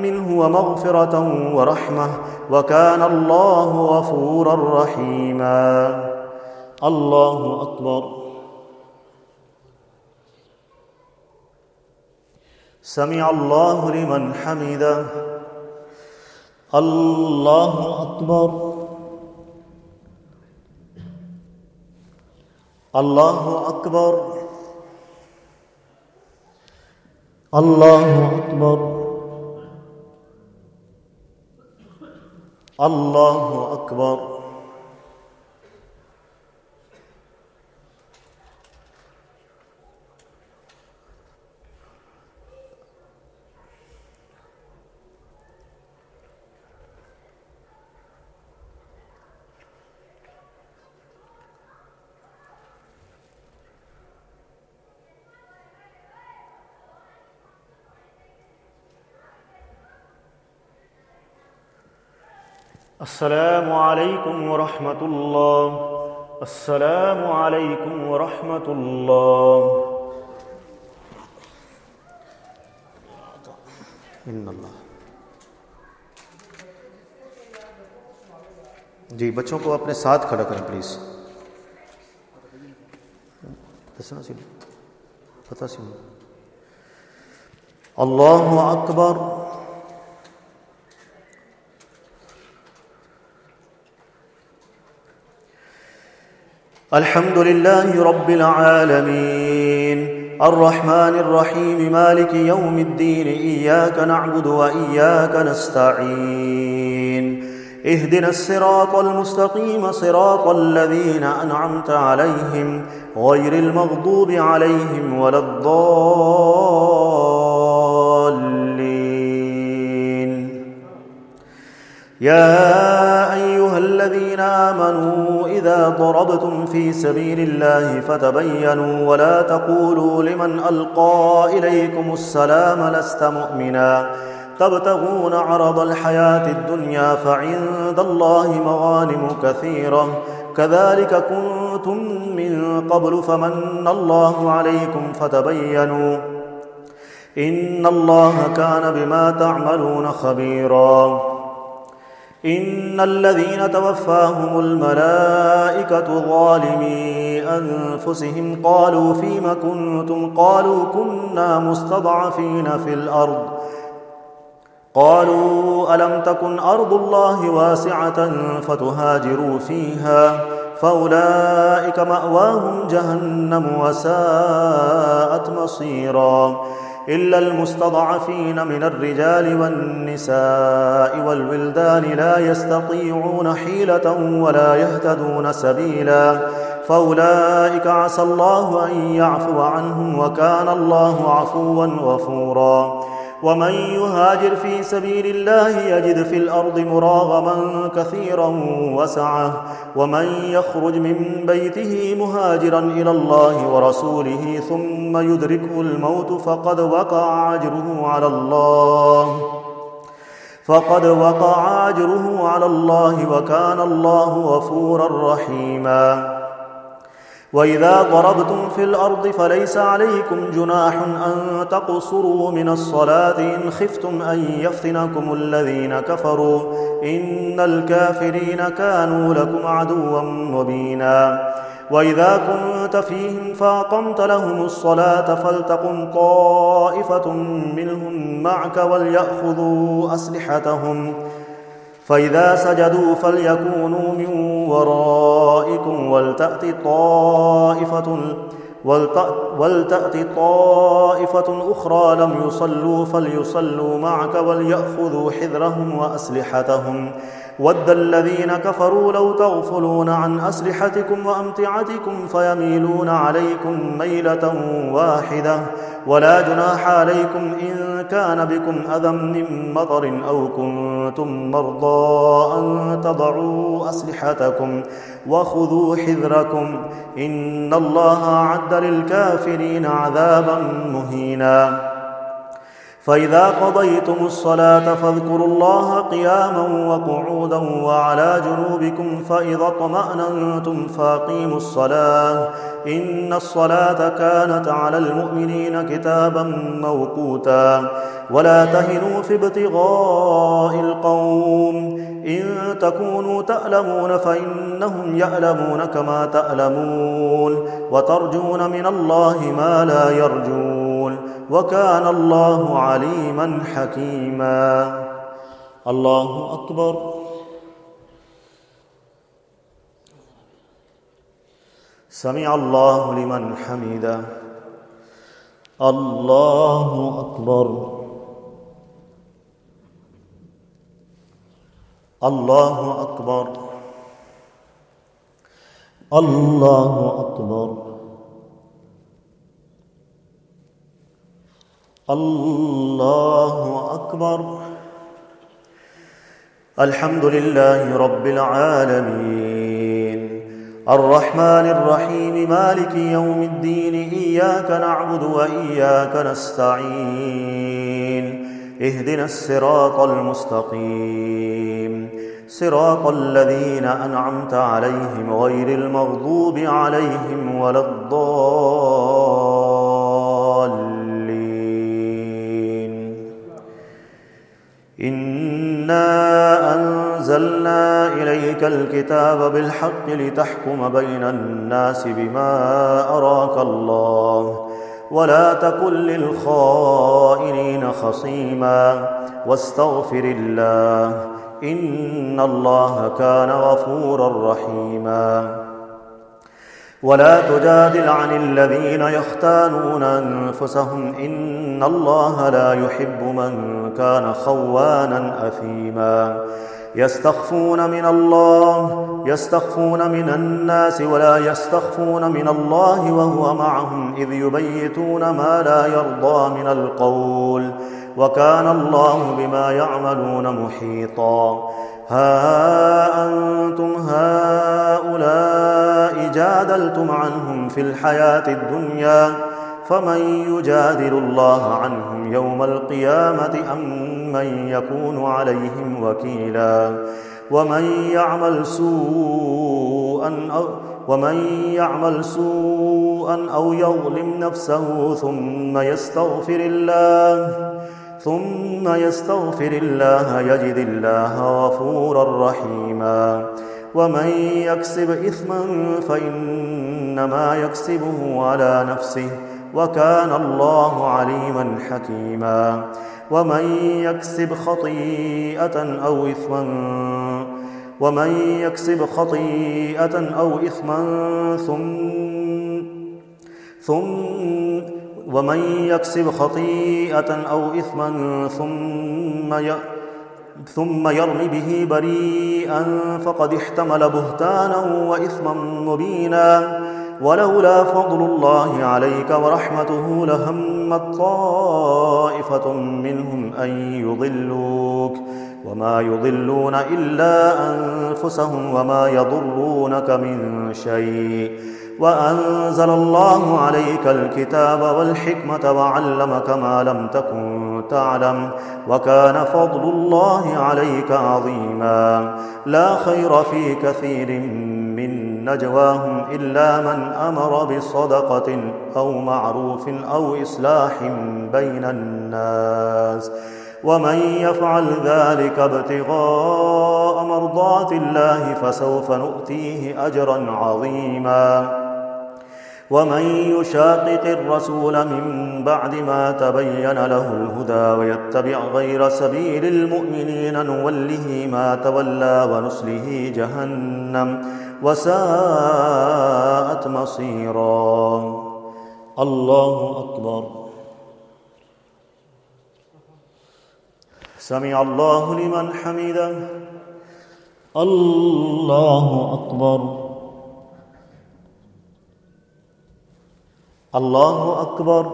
منه ومغفرة ورحمة، وكان الله غفورا رحيما. الله أكبر. سمع الله لمن حمده. الله أكبر. الله أكبر. الله أكبر. الله أكبر. السلام عليكم ورحمة الله. السلام عليكم ورحمة الله. إن الله. जी बच्चों को अपने साथ खड़ा करें प्लीज. पता सी अल्लाहु अकबर. الحمد لله رب العالمين الرحمن الرحيم مالك يوم الدين إياك نعبد وإياك نستعين اهدنا الصراط المستقيم صراط الذين أنعمت عليهم غير المغضوب عليهم ولا الضالين. يا أيها الذين آمنوا إذا ضربتم في سبيل الله فتبينوا ولا تقولوا لمن ألقى إليكم السلام لست مؤمنا تبتغون عرض الحياة الدنيا فعند الله مغانم كثيرة كذلك كنتم من قبل فمن الله عليكم فتبينوا إن الله كان بما تعملون خبيرا. إن الذين توفاهم الملائكة ظالمي أنفسهم قالوا فيم كنتم قالوا كنا مستضعفين في الأرض قالوا ألم تكن أرض الله واسعة فتهاجروا فيها فأولئك مأواهم جهنم وساءت مصيرا إلا المستضعفين من الرجال والنساء والولدان لا يستطيعون حيلة ولا يهتدون سبيلا فأولئك عسى الله أن يعفو عنهم وكان الله عفوا غفورا. ومن يهاجر في سبيل الله يجد في الأرض مراغما كثيرا وسعة ومن يخرج من بيته مهاجرا إلى الله ورسوله ثم يدركه الموت فقد وقع أجره على الله فقد وقع أجره على الله وكان الله غفورا رحيما. وإذا ضربتم في الأرض فليس عليكم جناح أن تقصروا من الصلاة إن خفتم أن يفتنكم الذين كفروا إن الكافرين كانوا لكم عدوا مبينا. وإذا كنت فيهم فأقمت لهم الصلاة فلتقم طائفة منهم معك وليأخذوا أسلحتهم فإذا سجدوا فليكونوا من ورائكم ولتأت طائفة ولتأت طائفة أخرى لم يصلوا فليصلوا معك وليأخذوا حذرهم وأسلحتهم ود الذين كفروا لو تغفلون عن أسلحتكم وأمتعتكم فيميلون عليكم ميلة واحدة ولا جناح عليكم إن كان بكم أذى من مطر أو كنتم مرضى أن تضعوا أسلحتكم وخذوا حذركم إن الله أعد للكافرين عذابا مهينا. فإذا قضيتم الصلاة فاذكروا الله قياما وقعودا وعلى جنوبكم فإذا اطمأننتم فأقيموا الصلاة إن الصلاة كانت على المؤمنين كتابا موقوتا ولا تهنوا في ابتغاء القوم إن تكونوا تألمون فإنهم يألمون كما تألمون وترجون من الله ما لا يرجون وكان الله عليما حكيما. الله أكبر. سمع الله لمن حمده. الله أكبر. الله أكبر. الله أكبر. الله أكبر. الحمد لله رب العالمين الرحمن الرحيم مالك يوم الدين إياك نعبد وإياك نستعين اهدنا الصراط المستقيم صراط الذين أنعمت عليهم غير المغضوب عليهم ولا الضالين. إنا أنزلنا إليك الكتاب بالحق لتحكم بين الناس بما أراك الله ولا تكن للخائنين خصيما واستغفر الله إن الله كان غفورا رحيما. ولا تجادل عن الذين يختانون أنفسهم إن الله لا يحب من كان خوانا أثيما. يستخفون من الله يستخفون من الناس ولا يستخفون من الله وهو معهم إذ يبيتون ما لا يرضى من القول وكان الله بما يعملون محيطا. ها أنتم هؤلاء جادلتم عنهم في الحياة الدنيا فمن يجادل الله عنهم يوم القيامة أم من يكون عليهم وكيلا. ومن يعمل سوءا أو ومن يعمل سوءا أو يظلم نفسه ثم يستغفر الله ثم يستغفر الله يجد الله غفورا رحيما. ومن يكسب إثما فإنما يكسبه على نفسه وكان الله عليما حكيما. ومن يكسب خطيئة أو إثما ومن يكسب خطيئة أو إثما ثم ثم ومن يكسب خطيئة أو إثما ثم ي... ثم يرم به بريئا فقد احتمل بهتانا وإثما مبينا. ولولا فضل الله عليك ورحمته لهمت طائفة منهم أن يضلوك وما يضلون إلا أنفسهم وما يضرونك من شيء. وأنزل الله عليك الكتاب والحكمة وعلمك ما لم تكن تعلم وكان فضل الله عليك عظيما. لا خير في كثير من نجواهم إلا من أمر بصدقة أو معروف أو إصلاح بين الناس ومن يفعل ذلك ابتغاء مرضات الله فسوف نؤتيه أجرا عظيما. ومن يشاقق الرسول من بعد ما تبين له الهدى ويتبع غير سبيل المؤمنين نوله ما تولى ونصله جهنم وساءت مصيرا. الله أكبر. سمع الله لمن حمده. الله أكبر. الله أكبر.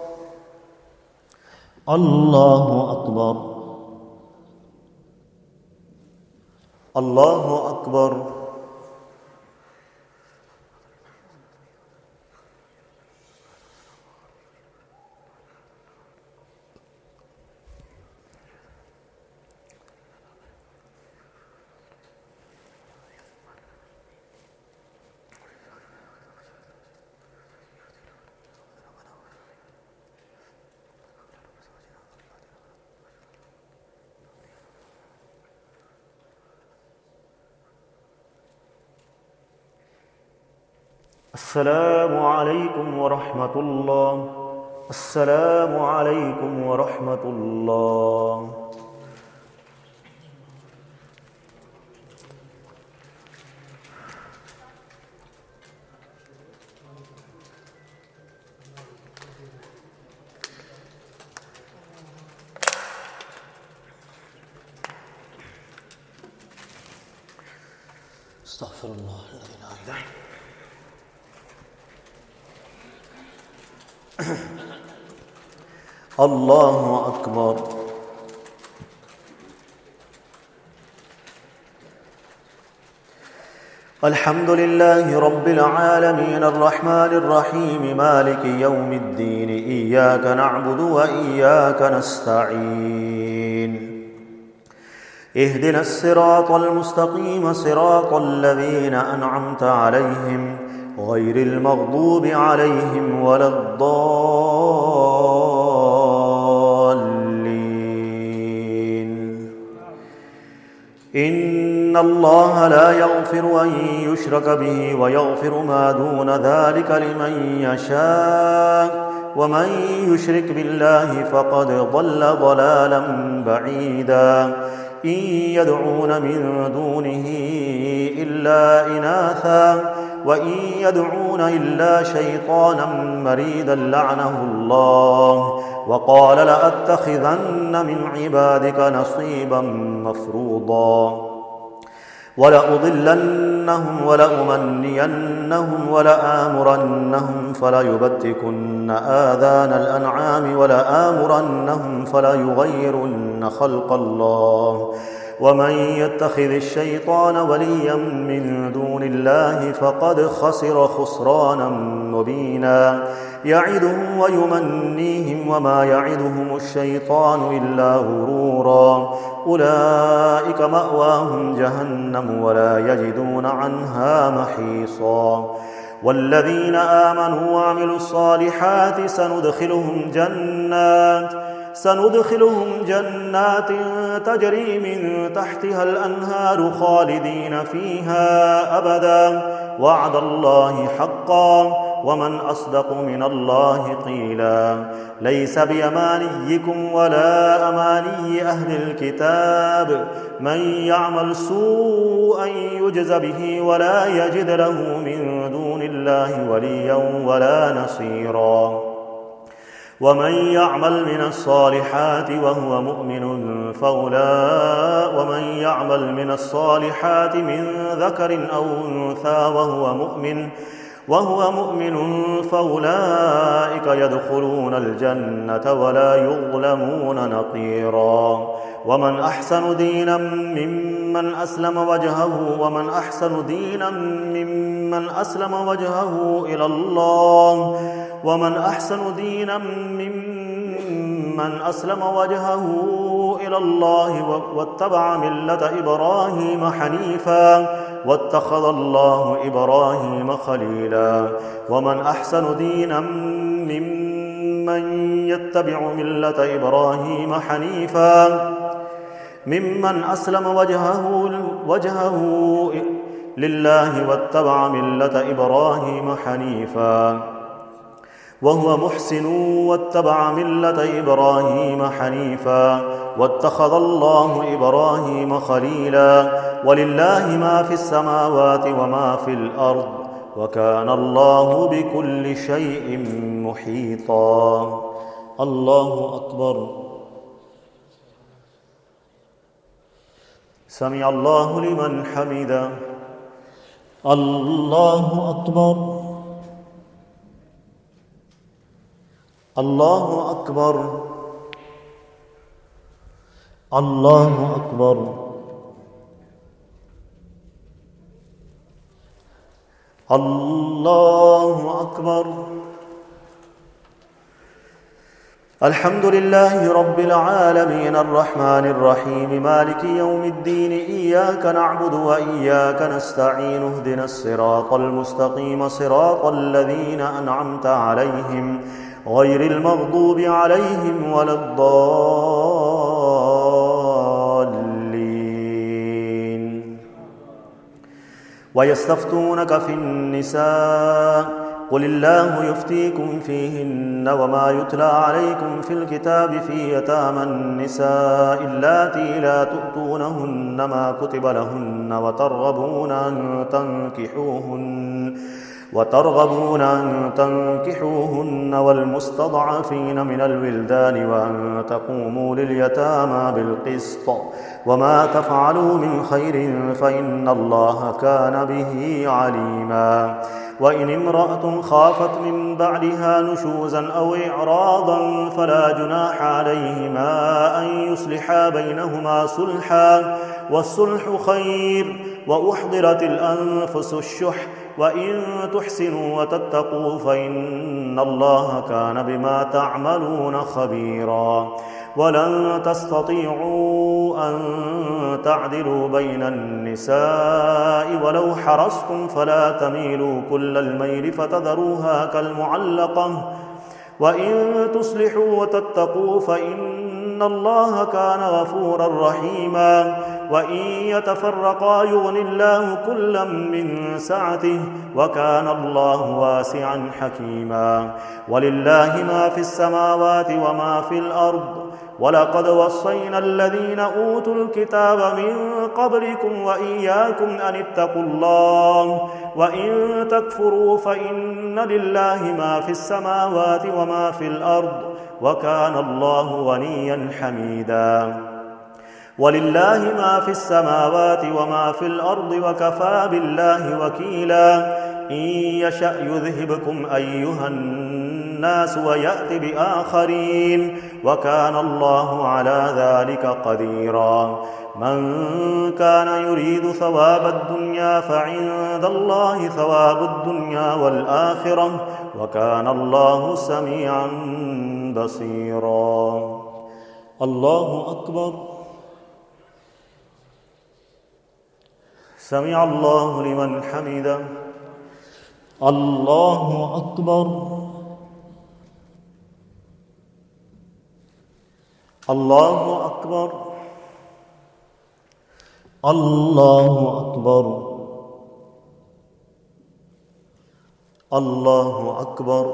الله أكبر. الله أكبر. السلام عليكم ورحمة الله. السلام عليكم ورحمة الله. استغفر الله الذي لا اله الا هو. الله أكبر. الحمد لله رب العالمين الرحمن الرحيم مالك يوم الدين إياك نعبد وإياك نستعين اهدنا الصراط المستقيم صراط الذين أنعمت عليهم غير المغضوب عليهم ولا الضالين. إن الله لا يغفر أن يشرك به ويغفر ما دون ذلك لمن يشاء ومن يشرك بالله فقد ضل ضلالا بعيدا. إن يدعون من دونه إلا إناثا وإن يدعون إلا شيطانا مريدا لعنه الله وقال لأتخذن من عبادك نصيبا مفروضا ولأضلنهم ولأمنينهم ولآمرنهم فليبتكن آذان الأنعام ولآمرنهم فليغيرن خلق الله ومن يتخذ الشيطان وليا من دون الله فقد خسر خسرانا مبينا. يعدهم ويمنيهم وما يعدهم الشيطان إلا غرورا. أولئك مأواهم جهنم ولا يجدون عنها محيصا. والذين آمنوا وعملوا الصالحات سندخلهم جنات سندخلهم جنات تجري من تحتها الأنهار خالدين فيها أبدا وعد الله حقا ومن أصدق من الله قيلا. ليس بأمانيكم ولا أماني أهل الكتاب من يعمل سوءا يجز به ولا يجد له من دون الله وليا ولا نصيرا. ومن يعمل من الصالحات وهو مؤمن فأولئك ومن يعمل من الصالحات من ذكر أو أنثى وهو مؤمن وهو مؤمن فأولئك يدخلون الجنة ولا يظلمون نقيرا. ومن أحسن دينا ممن أسلم وجهه ومن أحسن دينا ممن أسلم وجهه إلى الله ومن أحسن دينا ممن أسلم وجهه إلى الله واتبع ملة إبراهيم حنيفا واتخذ الله إبراهيم خليلا. ومن أحسن دينا ممن يتبع ملة إبراهيم حنيفا ممن أسلم وجهه, وجهه لله واتبع ملة إبراهيم حنيفا وهو محسن واتبع ملة إبراهيم حنيفا واتخذ الله إبراهيم خليلا. ولله ما في السماوات وما في الأرض وكان الله بكل شيء محيطا. الله أكبر. سمع الله لمن حمده. الله أكبر. الله أكبر. الله أكبر. الله أكبر. الحمد لله رب العالمين الرحمن الرحيم مالك يوم الدين إياك نعبد وإياك نستعين اهدنا الصراط المستقيم صراط الذين أنعمت عليهم غير المغضوب عليهم ولا الضالين. ويستفتونك في النساء قل الله يفتيكم فيهن وما يتلى عليكم في الكتاب في يتامى النساء اللاتي لا تؤتونهن ما كتب لهن وترغبون أن تنكحوهن وترغبون أن تنكحوهن والمستضعفين من الولدان وأن تقوموا لليتامى بالقسط وما تفعلوا من خير فإن الله كان به عليما وإن امرأة خافت من بعدها نشوزا أو إعراضا فلا جناح عليهما أن يصلحا بينهما صلحا والصلح خير وأحضرت الأنفس الشح وإن تحسنوا وتتقوا فإن الله كان بما تعملون خبيرا ولن تستطيعوا أن تعدلوا بين النساء ولو حرصتم فلا تميلوا كل الميل فتذروها كالمعلقة وإن تصلحوا وتتقوا فإن الله كان غفورا رحيما وإن يتفرقا يغن الله كلا من سعته وكان الله واسعا حكيما ولله ما في السماوات وما في الأرض ولقد وصينا الذين أوتوا الكتاب من قبلكم وإياكم أن اتقوا الله وإن تكفروا فإن لله ما في السماوات وما في الأرض وكان الله غنيا حميدا ولله ما في السماوات وما في الأرض وكفى بالله وكيلا إن يشأ يذهبكم أيها الناس ويأت بآخرين وكان الله على ذلك قديرا من كان يريد ثواب الدنيا فعند الله ثواب الدنيا والآخرة وكان الله سميعا بصيرا الله أكبر سمع الله لمن حمده الله أكبر الله أكبر الله أكبر الله أكبر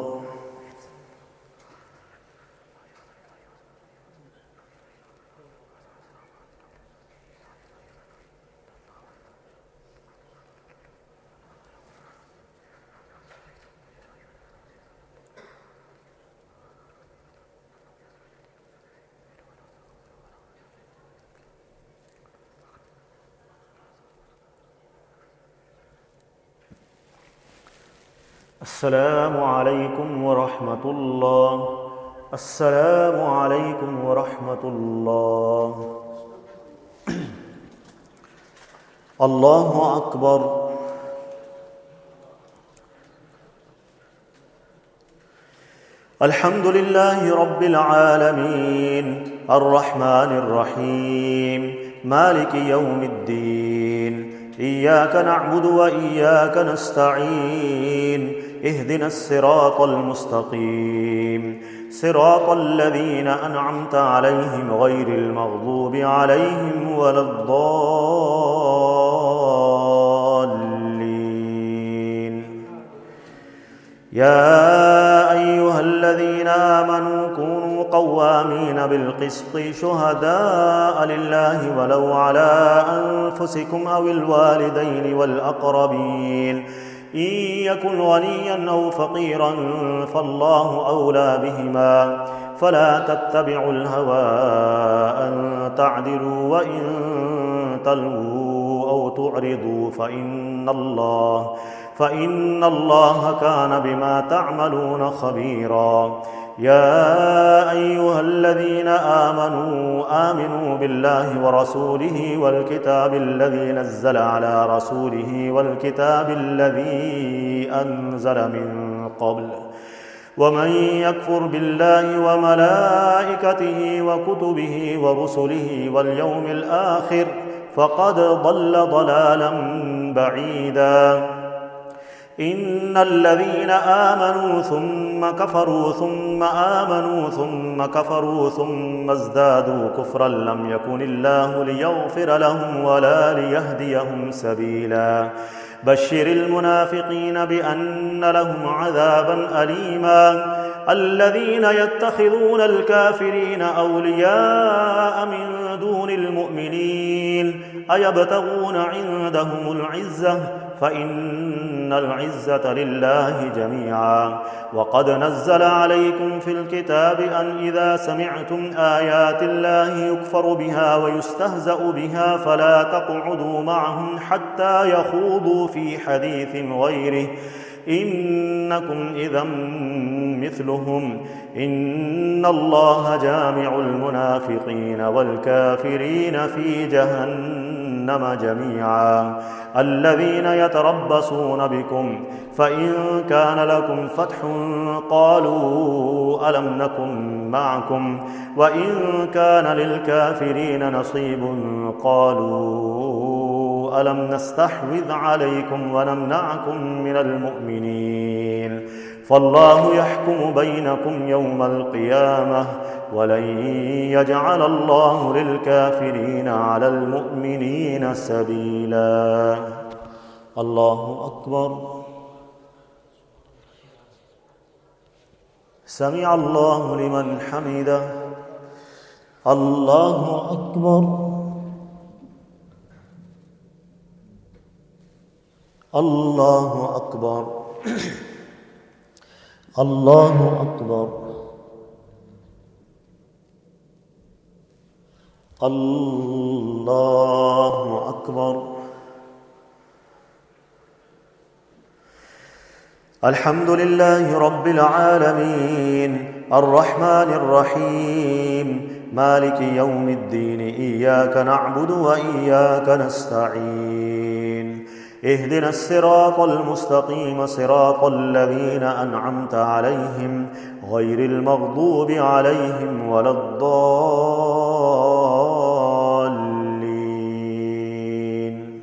السلام عليكم ورحمة الله السلام عليكم ورحمة الله الله أكبر الحمد لله رب العالمين الرحمن الرحيم مالك يوم الدين إياك نعبد وإياك نستعين اهدنا الصراط المستقيم صراط الذين أنعمت عليهم غير المغضوب عليهم ولا الضالين يا أيها الذين آمنوا كونوا قوامين بالقسط شهداء لله ولو على أنفسكم أو الوالدين والأقربين إن يكن غنيا أو فقيرا فالله أولى بهما فلا تتبعوا الهوى أن تعدلوا وإن تلووا أو تعرضوا فإن الله فإن الله كان بما تعملون خبيرا يا أيها الذين آمنوا آمنوا بالله ورسوله والكتاب الذي نزل على رسوله والكتاب الذي أنزل من قبل ومن يكفر بالله وملائكته وكتبه ورسله واليوم الآخر فقد ضل ضلالا بعيدا إن الذين آمنوا ثم كفروا ثم آمنوا ثم كفروا ثم ازدادوا كفرا لم يكن الله ليغفر لهم ولا ليهديهم سبيلا بشر المنافقين بأن لهم عذابا أليما الذين يتخذون الكافرين أولياء من دون المؤمنين أيبتغون عندهم العزة فإن العزة لله جميعا وقد نزل عليكم في الكتاب أن إذا سمعتم آيات الله يكفر بها ويستهزأ بها فلا تقعدوا معهم حتى يخوضوا في حديث غيره إنكم إذا مثلهم إن الله جامع المنافقين والكافرين في جهنم جميعا الذين يتربصون بكم فإن كان لكم فتح قالوا ألم نكن معكم وإن كان للكافرين نصيب قالوا ألم نستحوذ عليكم ونمنعكم من المؤمنين فالله يحكم بينكم يوم القيامة ولن يجعل الله للكافرين على المؤمنين سبيلا. الله أكبر. سمع الله لمن حمده. الله أكبر. الله أكبر. الله أكبر. الله أكبر. الحمد لله رب العالمين الرحمن الرحيم مالك يوم الدين إياك نعبد وإياك نستعين اهدنا الصراط المستقيم صراط الذين أنعمت عليهم غير المغضوب عليهم ولا الضالين.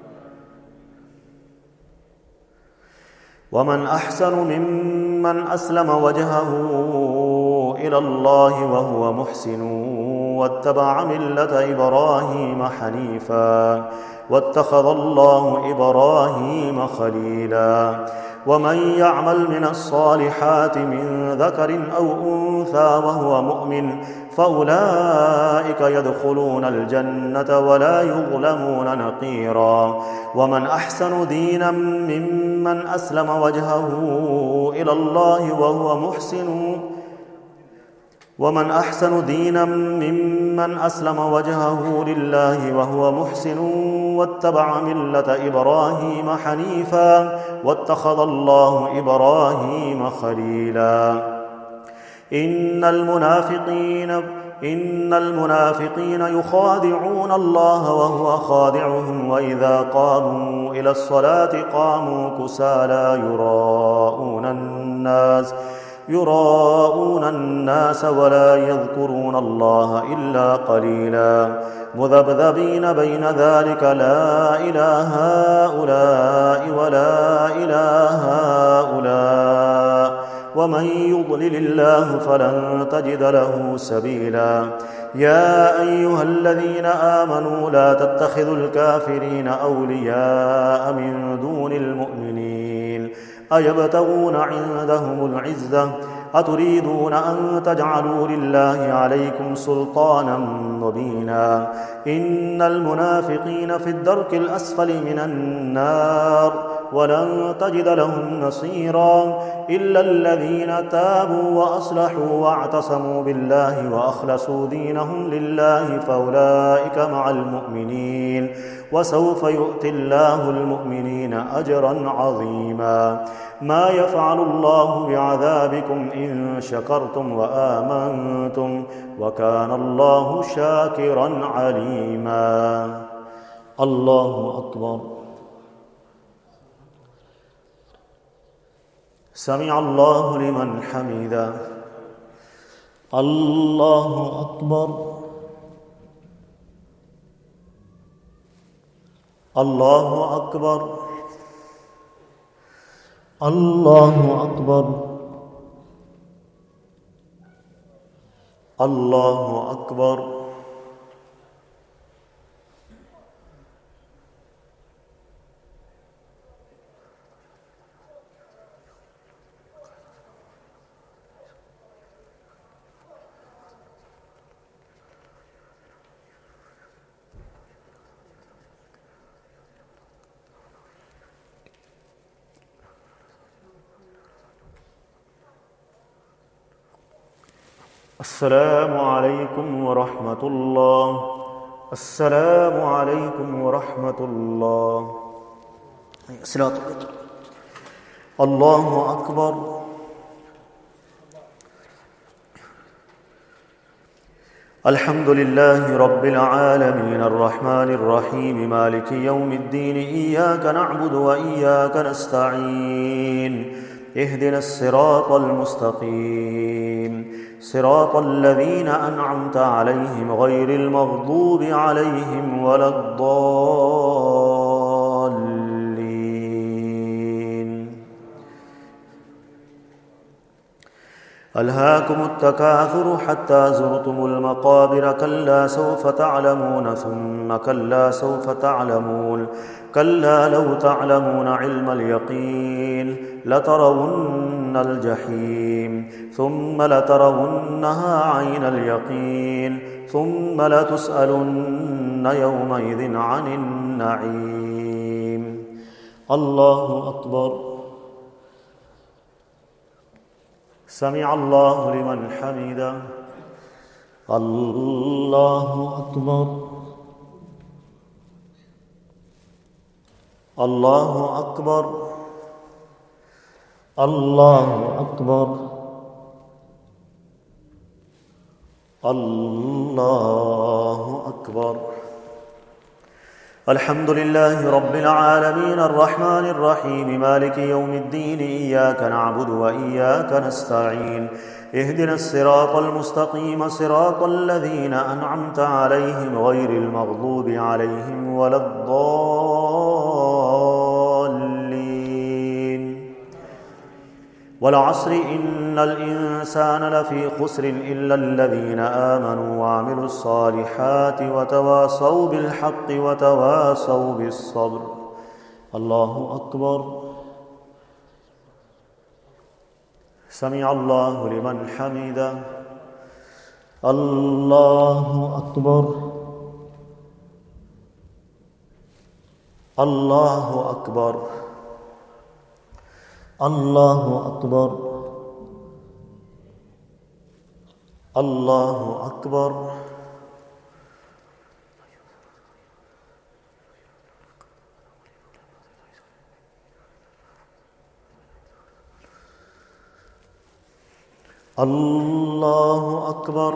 ومن أحسن ممن أسلم وجهه إلى الله وهو محسن واتبع ملة إبراهيم حنيفا واتخذ الله إبراهيم خليلا. ومن يعمل من الصالحات من ذكر أو أنثى وهو مؤمن فأولئك يدخلون الجنة ولا يظلمون نقيرا. ومن أحسن دينا ممن أسلم وجهه إلى الله وهو محسن ومن أحسن دينا ممن أسلم وجهه لله وهو محسن واتبع ملة إبراهيم حنيفا واتخذ الله إبراهيم خليلا. إن المنافقين إن المنافقين يخادعون الله وهو خادعهم وإذا قاموا إلى الصلاة قاموا كسالى يراءون الناس يراءون الناس ولا يذكرون الله إلا قليلا مذبذبين بين ذلك لا إله هؤلاء ولا إله هؤلاء ومن يضلل الله فلن تجد له سبيلا. يا أيها الذين آمنوا لا تتخذوا الكافرين أولياء من دون المؤمنين أيبتغون عندهم العزة أتريدون أن تجعلوا لله عليكم سلطانا مبينا. إن المنافقين في الدرك الأسفل من النار ولن تجد لهم نصيرا إلا الذين تابوا وأصلحوا واعتصموا بالله وأخلصوا دينهم لله فأولئك مع المؤمنين وسوف يؤتي الله المؤمنين أجرا عظيما. ما يفعل الله بعذابكم إن شكرتم وآمنتم وكان الله شاكرا عليما. الله أكبر. سمع الله لمن حمده. الله أكبر. الله أكبر. الله أكبر. الله أكبر. السلام عليكم ورحمة الله. السلام عليكم ورحمة الله. صراط الله أكبر. الحمد لله رب العالمين الرحمن الرحيم مالك يوم الدين إياك نعبد وإياك نستعين اهدنا الصراط المستقيم صراط الذين أنعمت عليهم غير المغضوب عليهم ولا الضالين. ألهاكم التكاثر حتى زرتم المقابر كلا سوف تعلمون ثم كلا سوف تعلمون كلا لو تعلمون علم اليقين لترون الجحيم ثم لترونها عين اليقين ثم لتسألن يومئذ عن النعيم. الله أكبر. سمع الله لمن حمده. الله أكبر. الله أكبر. الله أكبر. الله أكبر. الحمد لله رب العالمين الرحمن الرحيم مالك يوم الدين إياك نعبد وإياك نستعين اهدنا الصراط المستقيم صراط الذين أنعمت عليهم غير المغضوب عليهم ولا الضالين. والعصر إن الإنسان لفي خسر إلا الذين آمنوا وعملوا الصالحات وتواصوا بالحق وتواصوا بالصبر. الله أكبر. سمع الله لمن حمده. الله أكبر. الله أكبر. الله أكبر. الله أكبر. الله أكبر.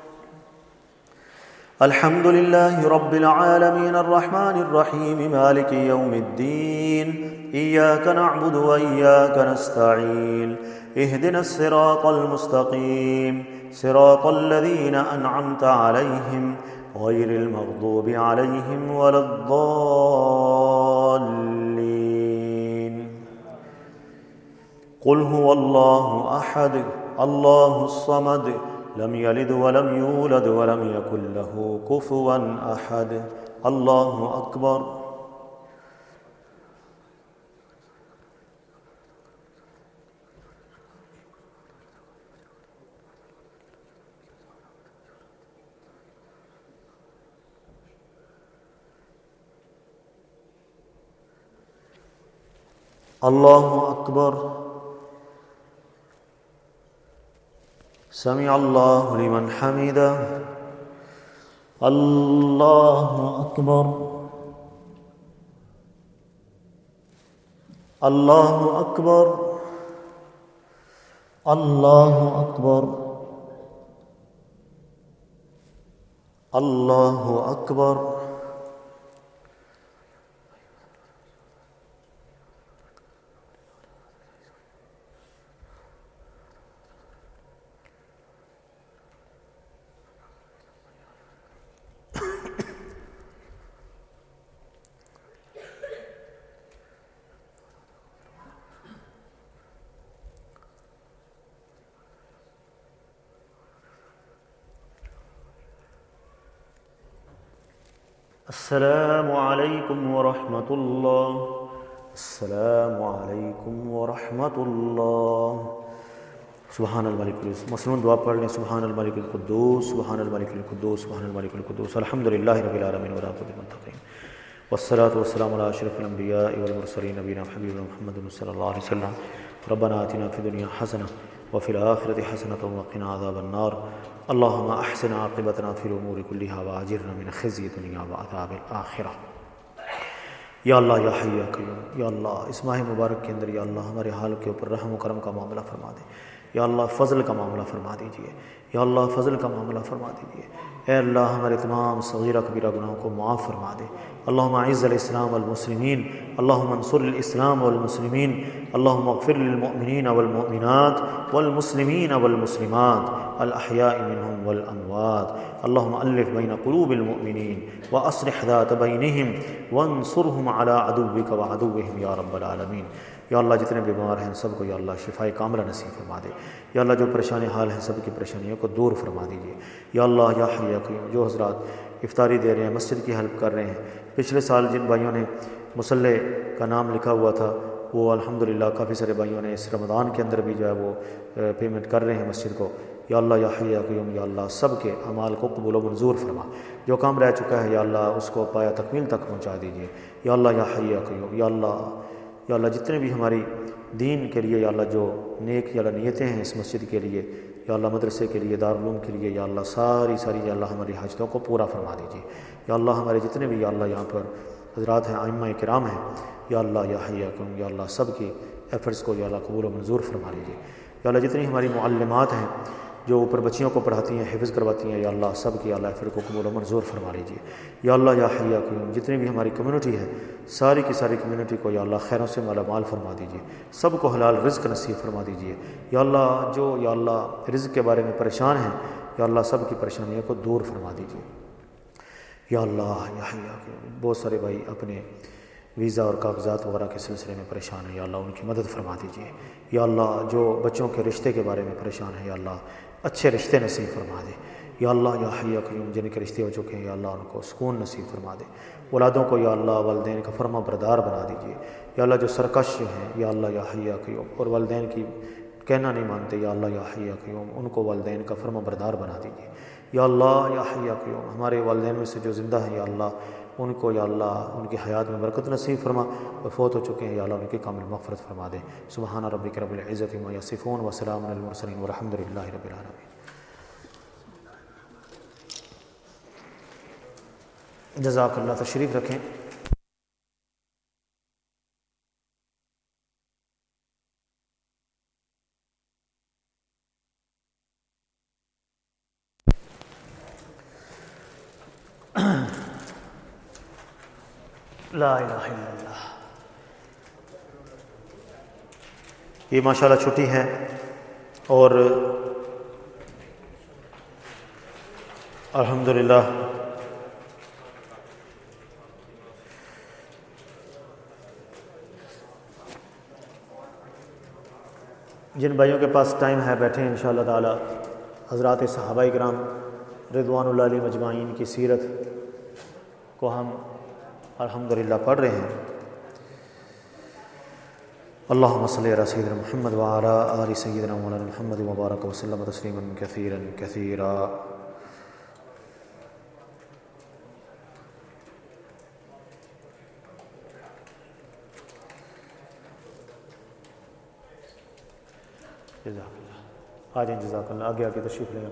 الحمد لله رب العالمين الرحمن الرحيم مالك يوم الدين إياك نعبد وإياك نستعين اهدنا الصراط المستقيم صراط الذين أنعمت عليهم غير المغضوب عليهم ولا الضالين. قل هو الله أحد الله الصمد لم يلد ولم يولد ولم يكن له كفوا أحد. الله أكبر. الله أكبر. سمع الله لمن حمده. الله أكبر. الله أكبر. الله أكبر. الله أكبر. السلام عليكم ورحمة الله. السلام عليكم ورحمة الله. سبحان الملك القدوس. मसलन दुआ पढ़ लें. सुबहान अल मलिक अल कुद्दूस सुबहान अल मलिक अल कुद्दूस सुबहान अल मलिक अल कुद्दूस अल्हम्दुलिल्लाहि रब्बिल आलमीन व लाक़िबतुल मुत्तक़ीन वस्सलातु वस्सलामु अला अशरफिल अंबिया'i वल मुरसलीन नबीना हबीबिना मुहम्मदिन सल्लल्लाहु अलैहि वसल्लम. रब्बना आतिना फिद दुनिया हसनह وفي الآخرة حسنة وقنا عذاب النار اللهم أحسن عاقبتنا في الأمور كلها وأجرنا من خزي الدنيا وعذاب الآخرة. یا اللہ یا حی یا قیوم، یا اللہ اس ماہ مبارک کے اندر یا اللہ ہمارے حال کے اوپر رحم و کرم کا معاملہ فرما دے. یا اللہ فضل کا معاملہ فرما دیجیے. یا اللہ فضل کا معاملہ فرما دیجیے. اے اللہ ہمارے تمام صغیرہ کبیرہ گناہوں کو معاف فرما دے. اللہم اعز الاسلام والمسلمین، اللہم انصر الاسلام والمسلمین، اللہم اغفر للمؤمنین والمؤمنات والمسلمین والمسلمات الاحیاء منہم والاموات. اللہم الف بین قلوب المؤمنین واصلح ذات بینہم وانصرہم علی عدوک وعدوہم یا رب العالمین. یا اللہ جتنے بیمار ہیں سب کو یا اللہ شفائے کاملہ نصیب فرما دے. یا اللہ جو پریشان حال ہیں سب کی پریشانیوں کو دور فرما دیجیے. یا اللہ یا حی یا قیوم، جو حضرات افطاری دے رہے ہیں، مسجد کی ہیلپ کر رہے ہیں، پچھلے سال جن بھائیوں نے مصلی کا نام لکھا ہوا تھا وہ الحمدللہ کافی سارے بھائیوں نے اس رمضان کے اندر بھی جو ہے وہ پیمنٹ کر رہے ہیں مسجد کو. یا اللہ یا حی یا قیوم، یا اللہ سب کے اعمال کو قبول و منظور فرما. جو کام رہ چکا ہے یا اللہ اس کو پایا تکمیل تک پہنچا دیجیے. یا اللہ یا حی یا قیوم، یا اللہ یا اللہ جتنے بھی ہماری دین کے لیے یا اللہ جو نیک یا اللہ نیتیں ہیں اس مسجد کے لیے، یا اللہ مدرسے کے لیے، دارالعلوم کے لیے، یا اللہ ساری ساری یا اللہ ہماری حاجتوں کو پورا فرما دیجیے. یا اللہ ہمارے جتنے بھی یا اللہ یہاں پر حضرات ہیں، ائمہ کرام ہیں، یا اللہ یا حی یا قیوم، یا اللہ سب کی ایفرٹس کو یا اللہ قبول و منظور فرما لیجیے. یا اللہ جتنی ہماری معلمات ہیں جو اوپر بچیوں کو پڑھاتی ہیں، حفظ کرواتی ہیں، یا اللہ سب کی یا اللہ ایفرٹ کو قبول و منظور فرما لیجیے. یا اللہ یا حی یا قیوم، جتنی بھی ہماری کمیونٹی ہے ساری کی ساری کمیونٹی کو یا اللہ خیروں سے مالا مال فرما دیجیے. سب کو حلال رزق نصیب فرما دیجیے. یا اللہ جو یا اللہ رزق کے بارے میں پریشان ہیں یا اللہ سب کی پریشانیوں کو دور فرما دیجیے. یا اللہ یا حی یا قیوم، بہت سارے بھائی اپنے ویزا اور کاغذات وغیرہ کے سلسلے میں پریشان ہیں، یا اللہ ان کی مدد فرما دیجیے. یا اللہ جو بچوں کے رشتے کے بارے میں پریشان ہیں یا اللہ اچھے رشتے نصیب فرما دے. یا اللہ یا حی یا قیوم، جن کے رشتے ہو چکے ہیں یا اللہ ان کو سکون نصیب فرما دے. اولادوں کو یا اللہ والدین کا فرما بردار بنا دیجیے. یا اللہ جو سرکش ہیں یا اللہ یا حی یا قیوم اور والدین کی کہنا نہیں مانتے یا اللہ یا حی یا قیوم، ان کو والدین کا فرما بردار بنا دیجیے. یا اللہ یا حی یا قیوم، ہمارے والدین میں سے جو زندہ ہیں یا اللہ ان کو یا اللہ ان کی حیات میں برکت نصیب فرما، اور فوت ہو چکے ہیں یا اللہ ان کی کامل مغفرت فرما دے. سبحان ربک رب العزت عما یصفون وسلام علی المرسلین والحمد للہ رب العالمین. جزاک اللہ. تشریف رکھیں. لا الہ الا اللہ. یہ ماشاءاللہ چھٹی ہے اور الحمدللہ جن بھائیوں کے پاس ٹائم ہے بیٹھے ہیں انشاءاللہ تعالی. حضرات صحابہ کرام رضوان اللہ علیہ مجمعین کی سیرت کو ہم الحمدللہ پڑھ رہے ہیں. اللہم صلی علی سیدنا محمد وعلی آل سیدنا مولانا محمد مبارک وسلم تسلیما کثیرا کثیرا. جزاک اللہ. آ جائیں. جزاک اللہ. آگے آگے تشریف لیں.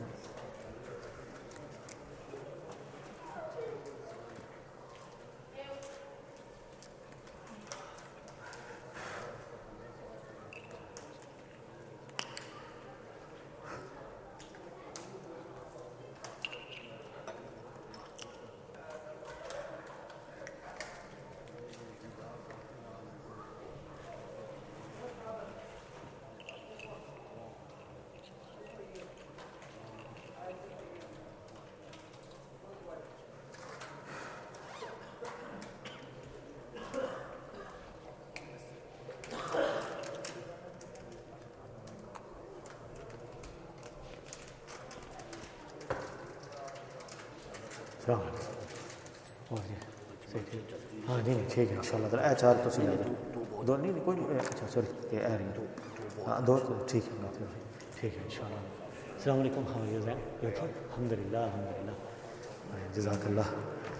السلام علیکم. ہاں جی نہیں ٹھیک ہے ان شاء اللہ تعالیٰ. اے چار تو سن دو نہیں کوئی نہیں. اچھا سوری یہ اے رہی ہاں دو ٹھیک ہے ٹھیک ہے ان شاء اللہ. السلام علیکم. ہاں یہ زین الحمد للہ الحمد للہ. جزاک اللہ.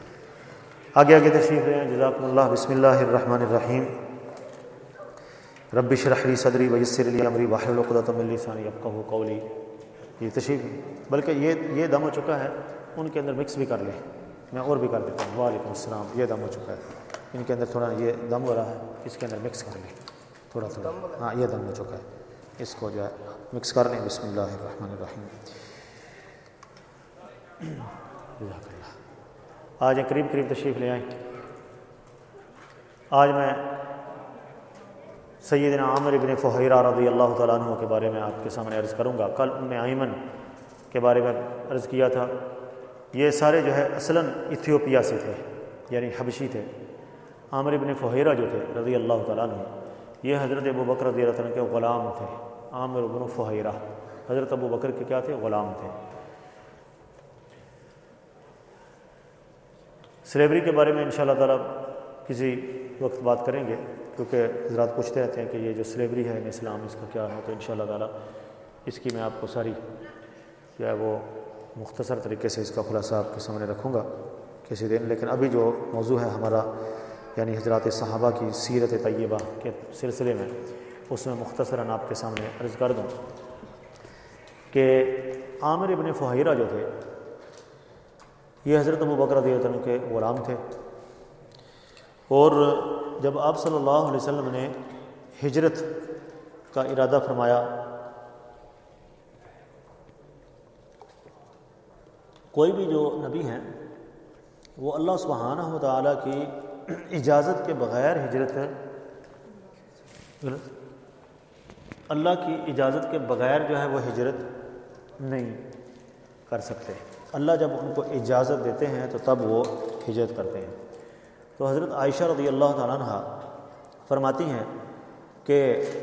آگے آگے تشریف لیں. جزاکم اللہ. بسم اللہ الرحمن الرحیم. رب اشرح لی صدری ویسر لی امری واحلل عقدۃ من لسانی یفقہوا قولی. یہ تشریف بلکہ یہ یہ دم ہو چکا ہے، ان کے اندر مکس بھی کر لیں، میں اور بھی کر دیتا ہوں. وعلیکم السلام. یہ دم ہو چکا ہے، ان کے اندر تھوڑا یہ دم ہو رہا ہے، اس کے اندر مکس کر لیں تھوڑا تھوڑا. ہاں یہ دم ہو چکا ہے، اس کو جو ہے مکس کر لیں. بسم اللہ الرحمن الرحیم. جزاک اللہ. آج قریب قریب تشریف لے آئیں. آج میں سیدنا عامر بن فہیرہ رضی اللہ تعالیٰ عنہ کے بارے میں آپ کے سامنے عرض کروں گا. کل ام ایمن کے بارے میں عرض کیا تھا. یہ سارے جو ہے اصلاً ایتھیوپیا سے تھے، یعنی حبشی تھے. عامر بن فہیرہ جو تھے رضی اللہ تعالیٰ عنہ، یہ حضرت ابو بکر رضی اللہ عنہ کے غلام تھے. عامر بن فہیرہ حضرت ابو بکر کے کیا تھے؟ غلام تھے. سلیوری کے بارے میں انشاءاللہ تعالیٰ کسی وقت بات کریں گے، کیونکہ حضرات پوچھتے رہتے ہیں کہ یہ جو سلیوری ہے اسلام اس کا کیا ہے. تو انشاءاللہ تعالیٰ اس کی میں آپ کو ساری جو ہے وہ مختصر طریقے سے اس کا خلاصہ آپ کے سامنے رکھوں گا کسی دن. لیکن ابھی جو موضوع ہے ہمارا، یعنی حضرات صحابہ کی سیرت طیبہ کے سلسلے میں، اس میں مختصراً آپ کے سامنے عرض کر دوں کہ عامر ابن فہیرہ جو تھے یہ حضرت ابو بکر رضی اللہ عنہ کے غلام تھے. اور جب آپ صلی اللہ علیہ وسلم نے ہجرت کا ارادہ فرمایا، کوئی بھی جو نبی ہیں وہ اللہ سبحانہ و تعالیٰ کی اجازت کے بغیر ہجرت اللہ کی اجازت کے بغیر جو ہے وہ ہجرت نہیں کر سکتے. اللہ جب ان کو اجازت دیتے ہیں تو تب وہ ہجرت کرتے ہیں. تو حضرت عائشہ رضی اللہ تعالیٰ عنہ فرماتی ہیں کہ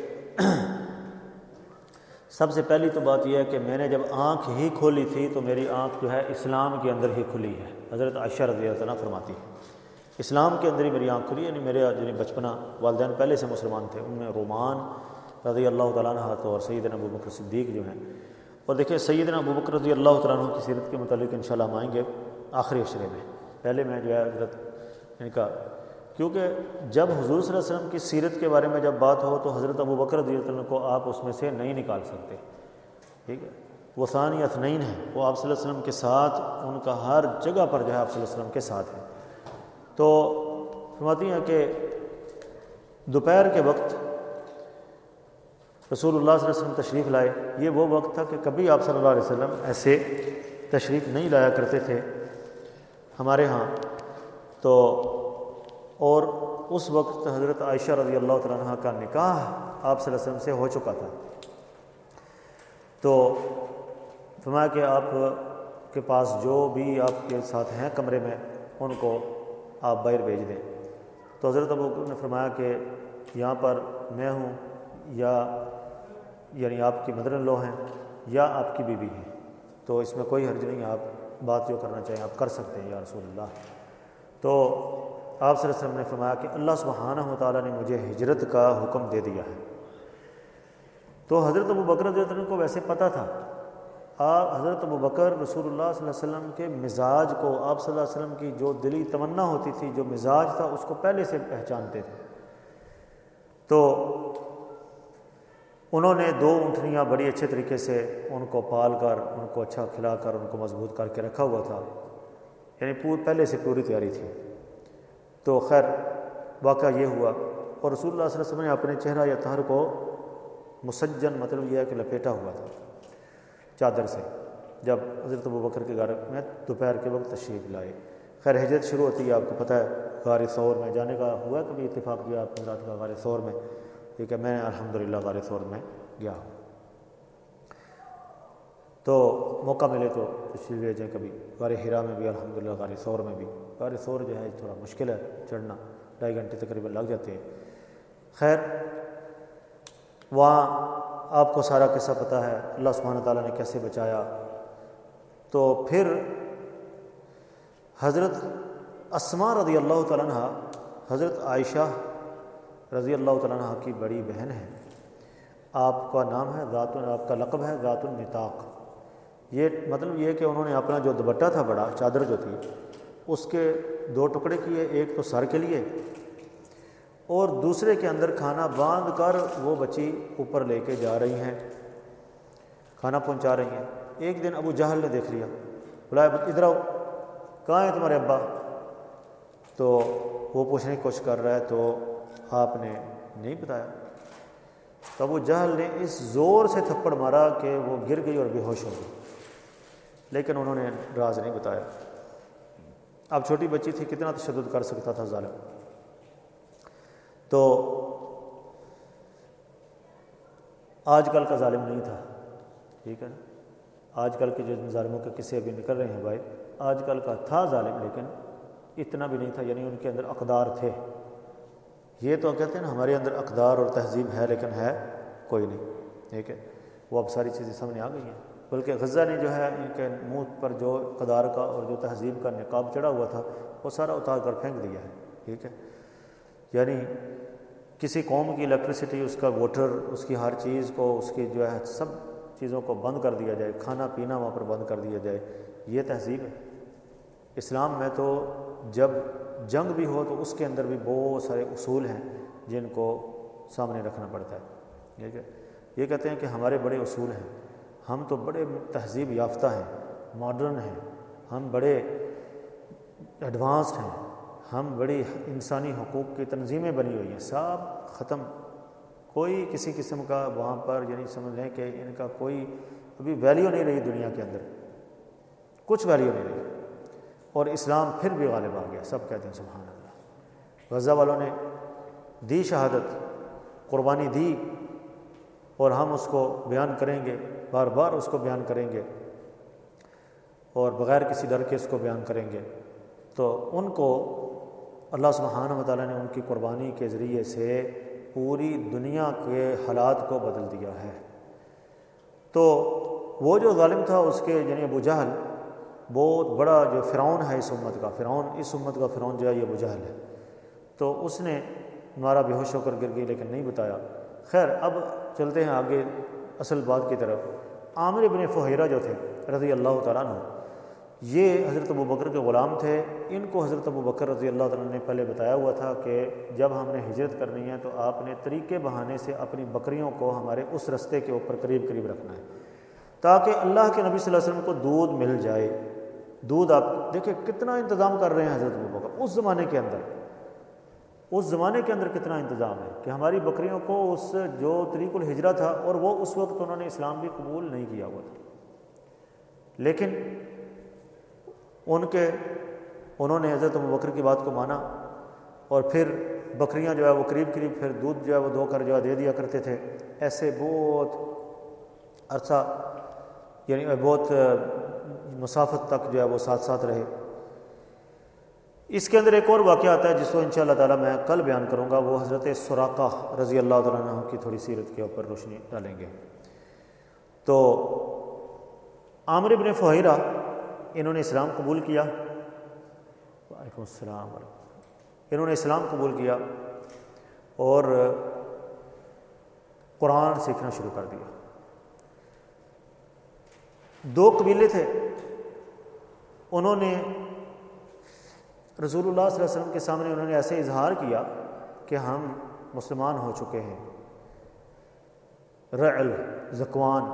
سب سے پہلی تو بات یہ ہے کہ میں نے جب آنکھ ہی کھولی تھی تو میری آنکھ جو ہے اسلام کے اندر ہی کھلی ہے. حضرت عائشہ رضی اللہ عنہ فرماتی ہیں اسلام کے اندر ہی میری آنکھ کھلی، یعنی میرے یعنی بچپنا والدین پہلے سے مسلمان تھے. ان میں رومان رضی اللہ تعالیٰ عنہ تو اور سیدنا ابو بکر صدیق جو ہیں. اور دیکھیں سیدنا ابو بکر رضی اللہ تعالیٰ عنہ کی سیرت کے متعلق انشاءاللہ ہم آئیں گے آخری اشرے میں. پہلے میں جو ہے حضرت ان کا، کیونکہ جب حضور صلی اللہ علیہ وسلم کی سیرت کے بارے میں جب بات ہو تو حضرت ابو بکر رضی اللہ عنہ کو آپ اس میں سے نہیں نکال سکتے. ٹھیک ہے، وہ ثانی اثنین ہیں، وہ آپ صلی اللہ علیہ وسلم کے ساتھ، ان کا ہر جگہ پر جو ہے آپ صلی اللہ علیہ وسلم کے ساتھ ہے. تو فرماتی ہیں کہ دوپہر کے وقت رسول اللہ صلی اللہ علیہ وسلم تشریف لائے. یہ وہ وقت تھا کہ کبھی آپ صلی اللہ علیہ وسلم ایسے تشریف نہیں لایا کرتے تھے ہمارے ہاں. تو اور اس وقت حضرت عائشہ رضی اللہ تعالیٰ عنہ کا نکاح آپ صلی اللہ علیہ وسلم سے ہو چکا تھا. تو فرمایا کہ آپ کے پاس جو بھی آپ کے ساتھ ہیں کمرے میں ان کو آپ باہر بھیج دیں. تو حضرت ابو بکر نے فرمایا کہ یہاں پر میں ہوں، یا یعنی آپ کی مدر ان لو ہیں یا آپ کی بیوی ہیں، تو اس میں کوئی حرج نہیں، آپ بات جو کرنا چاہیں آپ کر سکتے ہیں یا رسول اللہ. تو آپ صلی اللہ علیہ وسلم نے فرمایا کہ اللہ سبحانہ و تعالیٰ نے مجھے ہجرت کا حکم دے دیا ہے. تو حضرت ابو بکر رضی اللہ عنہ کو ویسے پتہ تھا. آپ حضرت ابو بکر رسول اللہ صلی اللہ علیہ وسلم کے مزاج کو، آپ صلی اللہ علیہ وسلم کی جو دلی تمنا ہوتی تھی، جو مزاج تھا، اس کو پہلے سے پہچانتے تھے. تو انہوں نے دو اونٹنیاں بڑی اچھے طریقے سے ان کو پال کر، ان کو اچھا کھلا کر، ان کو مضبوط کر کے رکھا ہوا تھا، یعنی پور پہلے سے پوری تیاری تھی. تو خیر واقعہ یہ ہوا، اور رسول اللہ صلی اللہ علیہ وسلم نے اپنے چہرہ یا طہر کو مسجن، مطلب یہ ہے کہ لپیٹا ہوا تھا چادر سے، جب حضرت ابو بکر کے گھر میں دوپہر کے وقت تشریف لائے. خیر ہجرت شروع ہوتی ہے، آپ کو پتہ ہے غار ثور میں جانے کا ہوا ہے کبھی اتفاق کیا آپ حضرات کا غار ثور میں؟ ٹھیک ہے، میں الحمدللہ غار ثور میں گیا ہوں. تو موقع ملے تو تشریف لے جائیں کبھی. غار حرا میں بھی الحمدللہ، غار ثور میں بھی. غار ثور جو ہے تھوڑا مشکل ہے چڑھنا، ڈھائی گھنٹے تقریباً لگ جاتے ہیں. خیر وہاں آپ کو سارا قصہ پتہ ہے، اللہ سبحانہ تعالیٰ نے کیسے بچایا. تو پھر حضرت اسماء رضی اللہ تعالیٰ عنہ، حضرت عائشہ رضی اللہ تعالیٰ عنہ کی بڑی بہن ہے. آپ کا نام ہے ذات، آپ کا لقب ہے ذات النطاق. یہ مطلب یہ کہ انہوں نے اپنا جو دوپٹہ تھا، بڑا چادر جو تھی، اس کے دو ٹکڑے کیے، ایک تو سر کے لیے اور دوسرے کے اندر کھانا باندھ کر وہ بچی اوپر لے کے جا رہی ہیں، کھانا پہنچا رہی ہیں۔ ایک دن ابو جہل نے دیکھ لیا، بلایا ادھر آؤ، کہاں ہیں تمہارے ابا؟ تو وہ پوچھنے کی کوشش کر رہا ہے تو آپ نے نہیں بتایا۔ تو ابو جہل نے اس زور سے تھپڑ مارا کہ وہ گر گئی اور بے ہوش ہو گئی، لیکن انہوں نے راز نہیں بتایا۔ اب چھوٹی بچی تھی، کتنا تشدد کر سکتا تھا ظالم۔ تو آج کل کا ظالم نہیں تھا، ٹھیک ہے نا، آج کل کے جو ظالموں کے قصے ابھی نکل رہے ہیں بھائی، آج کل کا تھا ظالم لیکن اتنا بھی نہیں تھا، یعنی ان کے اندر اقدار تھے۔ یہ تو کہتے ہیں نا ہمارے اندر اقدار اور تہذیب ہے لیکن ہے کوئی نہیں، ٹھیک ہے، وہ اب ساری چیزیں سامنے آ گئی ہیں۔ بلکہ غزہ نے جو ہے ان کے منہ پر جو اقدار کا اور جو تہذیب کا نقاب چڑھا ہوا تھا وہ سارا اتار کر پھینک دیا ہے، ٹھیک ہے۔ یعنی کسی قوم کی الیکٹریسٹی، اس کا واٹر، اس کی ہر چیز کو، اس کی جو ہے سب چیزوں کو بند کر دیا جائے، کھانا پینا وہاں پر بند کر دیا جائے، یہ تہذیب ہے۔ اسلام میں تو جب جنگ بھی ہو تو اس کے اندر بھی بہت سارے اصول ہیں جن کو سامنے رکھنا پڑتا ہے، ٹھیک ہے۔ یہ کہتے ہیں کہ ہمارے بڑے اصول ہیں، ہم تو بڑے تہذیب یافتہ ہیں، ماڈرن ہیں، ہم بڑے ایڈوانسڈ ہیں، ہم بڑی انسانی حقوق کی تنظیمیں بنی ہوئی ہیں، سب ختم، کوئی کسی قسم کا وہاں پر یعنی سمجھ لیں کہ ان کا کوئی ابھی ویلیو نہیں رہی دنیا کے اندر، کچھ ویلیو نہیں رہی، اور اسلام پھر بھی غالب آ گیا۔ سب کہتے ہیں سبحان اللہ۔ غزہ والوں نے دی شہادت، قربانی دی، اور ہم اس کو بیان کریں گے، بار بار اس کو بیان کریں گے اور بغیر کسی ڈر کے اس کو بیان کریں گے۔ تو ان کو اللہ سبحانہ و تعالیٰ نے ان کی قربانی کے ذریعے سے پوری دنیا کے حالات کو بدل دیا ہے۔ تو وہ جو ظالم تھا اس کے یعنی ابو جہل، بہت بڑا جو فرعون ہے اس امت کا، فرعون اس امت کا فرعون جو ہے یہ ابو جہل ہے، تو اس نے مارا، بے ہوش ہو کر گر گئی لیکن نہیں بتایا۔ خیر اب چلتے ہیں آگے اصل بات کی طرف۔ عامر بن فہیرہ جو تھے رضی اللہ تعالیٰ عنہ، یہ حضرت ابو بکر کے غلام تھے۔ ان کو حضرت ابو بکر رضی اللہ تعالیٰ نے پہلے بتایا ہوا تھا کہ جب ہم نے ہجرت کرنی ہے تو آپ نے طریقے بہانے سے اپنی بکریوں کو ہمارے اس رستے کے اوپر قریب قریب رکھنا ہے تاکہ اللہ کے نبی صلی اللہ علیہ وسلم کو دودھ مل جائے۔ دودھ آپ دیکھیں کتنا انتظام کر رہے ہیں حضرت ابو بکر اس زمانے کے اندر، اس زمانے کے اندر کتنا انتظام ہے کہ ہماری بکریوں کو اس جو طریق الہجرہ تھا، اور وہ اس وقت انہوں نے اسلام بھی قبول نہیں کیا ہوا تھا، لیکن ان کے انہوں نے حضرت ابو بکر کی بات کو مانا، اور پھر بکریاں جو ہے وہ قریب قریب پھر دودھ جو ہے وہ دو کر جو ہے دے دیا کرتے تھے۔ ایسے بہت عرصہ یعنی بہت مسافت تک جو ہے وہ ساتھ ساتھ رہے۔ اس کے اندر ایک اور واقعہ آتا ہے جس کو انشاءاللہ تعالی میں کل بیان کروں گا، وہ حضرت سراقہ رضی اللہ تعالیٰ عنہ کی تھوڑی سیرت کے اوپر روشنی ڈالیں گے۔ تو عامر بن فہیرہ انہوں نے اسلام قبول کیا، وعلیکم السلام، انہوں نے اسلام قبول کیا اور قرآن سیکھنا شروع کر دیا۔ دو قبیلے تھے، انہوں نے رسول اللہ صلی اللہ علیہ وسلم کے سامنے انہوں نے ایسے اظہار کیا کہ ہم مسلمان ہو چکے ہیں۔ رعل، ذکوان،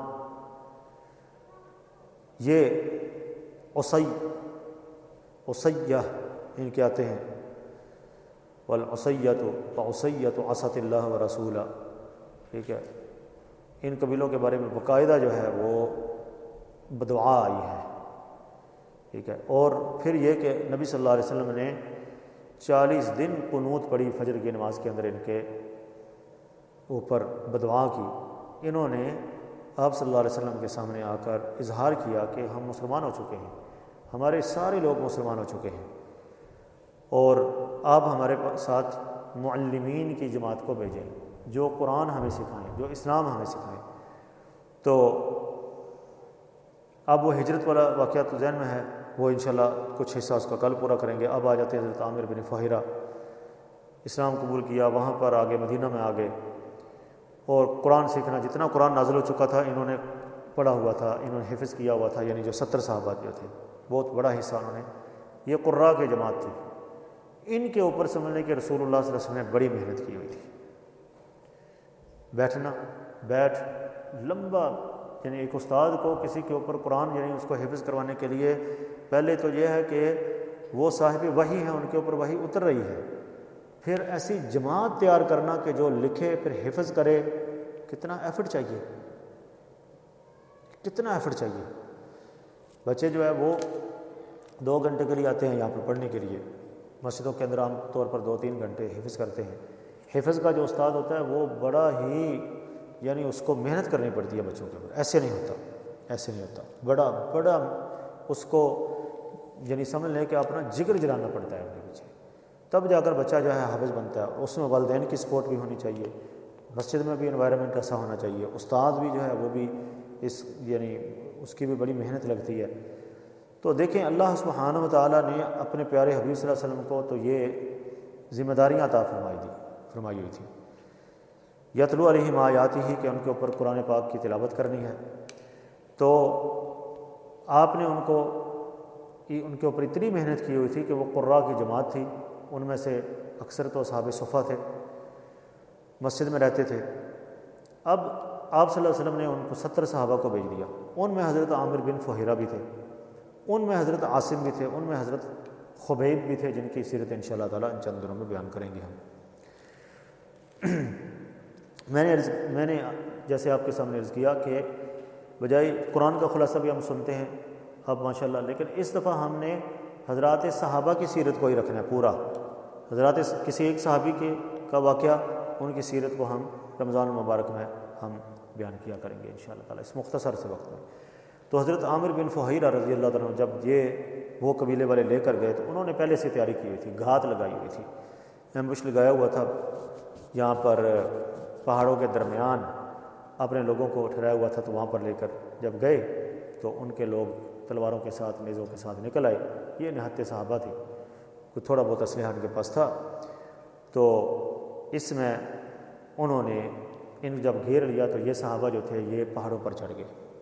یہ عصی عصیہ ان کے آتے ہیں، والعصیۃ فعصیۃ عصت اللہ ورسولہ، ٹھیک ہے۔ ان قبیلوں کے بارے میں باقاعدہ جو ہے وہ بدعا آئی ہے، ٹھیک ہے۔ اور پھر یہ کہ نبی صلی اللہ علیہ وسلم نے چالیس دن قنوت پڑھی فجر کی نماز کے اندر، ان کے اوپر بدعا کی۔ انہوں نے آپ صلی اللہ علیہ وسلم کے سامنے آ کر اظہار کیا کہ ہم مسلمان ہو چکے ہیں، ہمارے سارے لوگ مسلمان ہو چکے ہیں، اور آپ ہمارے ساتھ معلمین کی جماعت کو بھیجیں جو قرآن ہمیں سکھائیں، جو اسلام ہمیں سکھائیں۔ تو اب وہ ہجرت والا واقعہ تو ذہن میں ہے، وہ انشاءاللہ کچھ حصہ اس کا کل پورا کریں گے۔ اب آ جاتے ہیں حضرت عامر بن فہیرہ، اسلام قبول کیا، وہاں پر آگے مدینہ میں آ گئے، اور قرآن سیکھنا، جتنا قرآن نازل ہو چکا تھا انہوں نے پڑھا ہوا تھا، انہوں نے حفظ کیا ہوا تھا، یعنی جو ستر صحابہ جو تھے، بہت بڑا حصہ انہوں نے، یہ قراء کی جماعت تھی، ان کے اوپر سمجھنے کہ رسول اللہ صلی اللہ علیہ وسلم نے بڑی محنت کی ہوئی تھی. بیٹھنا بیٹھ لمبا، یعنی ایک استاد کو کسی کے اوپر قرآن یعنی اس کو حفظ کروانے کے لیے پہلے تو یہ ہے کہ وہ صاحب وحی ہیں، ان کے اوپر وحی اتر رہی ہے، پھر ایسی جماعت تیار کرنا کہ جو لکھے پھر حفظ کرے، کتنا ایفرٹ چاہیے، کتنا ایفرٹ چاہیے. بچے جو ہے وہ دو گھنٹے کے لیے آتے ہیں یہاں پر پڑھنے کے لیے، مسجدوں کے اندر عام طور پر دو تین گھنٹے حفظ کرتے ہیں. حفظ کا جو استاد ہوتا ہے وہ بڑا ہی یعنی اس کو محنت کرنی پڑتی ہے بچوں کے اوپر. ایسے نہیں ہوتا، ایسے نہیں ہوتا، بڑا بڑا اس کو یعنی سمجھ لیں کہ اپنا جگر جلانا پڑتا ہے ان کے پیچھے، تب جا کر بچہ جو ہے حافظ بنتا ہے. اس میں والدین کی سپورٹ بھی ہونی چاہیے، مسجد میں بھی انوائرمنٹ ایسا ہونا چاہیے، استاد بھی جو ہے وہ بھی اس یعنی اس کی بھی بڑی محنت لگتی ہے. تو دیکھیں اللہ سبحانہ و تعالیٰ نے اپنے پیارے حبیب صلی اللہ علیہ وسلم کو تو یہ ذمہ داریاں عطا فرمائی دی فرمائی ہوئی تھی. یتلو علیہم آیاتہ ہی کہ ان کے اوپر قرآن پاک کی تلاوت کرنی ہے. تو آپ نے ان کو ان کے اوپر اتنی محنت کی ہوئی تھی کہ وہ قراء کی جماعت تھی، ان میں سے اکثر تو اصحاب صفہ تھے، مسجد میں رہتے تھے. اب آپ صلی اللہ علیہ وسلم نے ان کو ستر صحابہ کو بھیج دیا. ان میں حضرت عامر بن فہیرہ بھی تھے، ان میں حضرت عاصم بھی تھے، ان میں حضرت خبیب بھی تھے، جن کی سیرت انشاءاللہ تعالیٰ ان چند دنوں میں بیان کریں گے ہم. میں نے عرض میں نے جیسے آپ کے سامنے عرض کیا کہ بجائے قرآن کا خلاصہ بھی ہم سنتے ہیں اب ماشاءاللہ، لیکن اس دفعہ ہم نے حضرات صحابہ کی سیرت کو ہی رکھنا ہے پورا. حضرات کسی ایک صحابی کے کا واقعہ، ان کی سیرت کو ہم رمضان المبارک میں ہم بیان کیا کریں گے انشاءاللہ تعالیٰ اس مختصر سے وقت میں. تو حضرت عامر بن فہیرہ رضی اللہ عنہ جب یہ وہ قبیلے والے لے کر گئے تو انہوں نے پہلے سے تیاری کی ہوئی تھی، گھات لگائی ہوئی تھی، ایمبوش لگایا ہوا تھا یہاں پر پہاڑوں کے درمیان، اپنے لوگوں کو ٹھہرایا ہوا تھا. تو وہاں پر لے کر جب گئے تو ان کے لوگ تلواروں کے ساتھ نیزوں کے ساتھ نکل آئے. یہ نہتے صحابہ تھی، کوئی تھوڑا بہت اسلحہ ان کے پاس تھا. تو اس میں انہوں نے ان جب گھیر لیا تو یہ صحابہ جو تھے یہ پہاڑوں پر چڑھ گئے.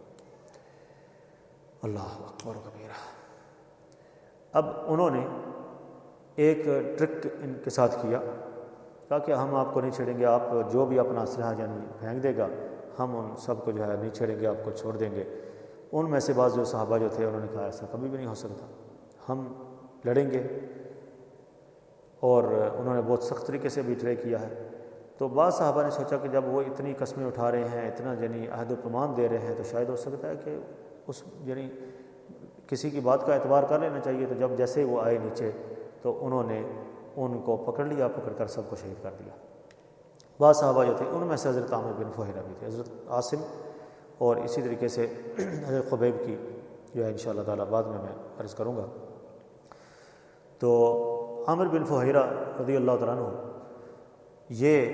اللہ اکبر کبیرہ. اب انہوں نے ایک ٹرک ان کے ساتھ کیا، کہا کہ ہم آپ کو نہیں چھیڑیں گے، آپ جو بھی اپنا اسلحہ یعنی پھینک دے گا ہم ان سب کو جو ہے نہیں چھیڑیں گے، آپ کو چھوڑ دیں گے. ان میں سے بعض جو صحابہ جو تھے انہوں نے کہا ایسا کبھی بھی نہیں ہو سکتا، ہم لڑیں گے. اور انہوں نے بہت سخت طریقے سے بھی ٹرائی کیا ہے. تو بعض صحابہ نے سوچا کہ جب وہ اتنی قسمیں اٹھا رہے ہیں، اتنا یعنی عہد و پیمان دے رہے ہیں، تو شاید ہو سکتا ہے کہ اس یعنی کسی کی بات کا اعتبار کر لینا چاہیے. تو جب جیسے وہ آئے نیچے تو انہوں نے ان کو پکڑ لیا، پکڑ کر سب کو شہید کر دیا. بعض صحابہ جو تھے ان میں سے حضرت عامر بن فہیرہ بھی تھے، حضرت عاصم، اور اسی طریقے سے حضرت خبیب کی جو ہے انشاءاللہ تعالیٰ بعد میں میں عرض کروں گا. تو عامر بن فہیرہ رضی اللہ تعالیٰ عنہ یہ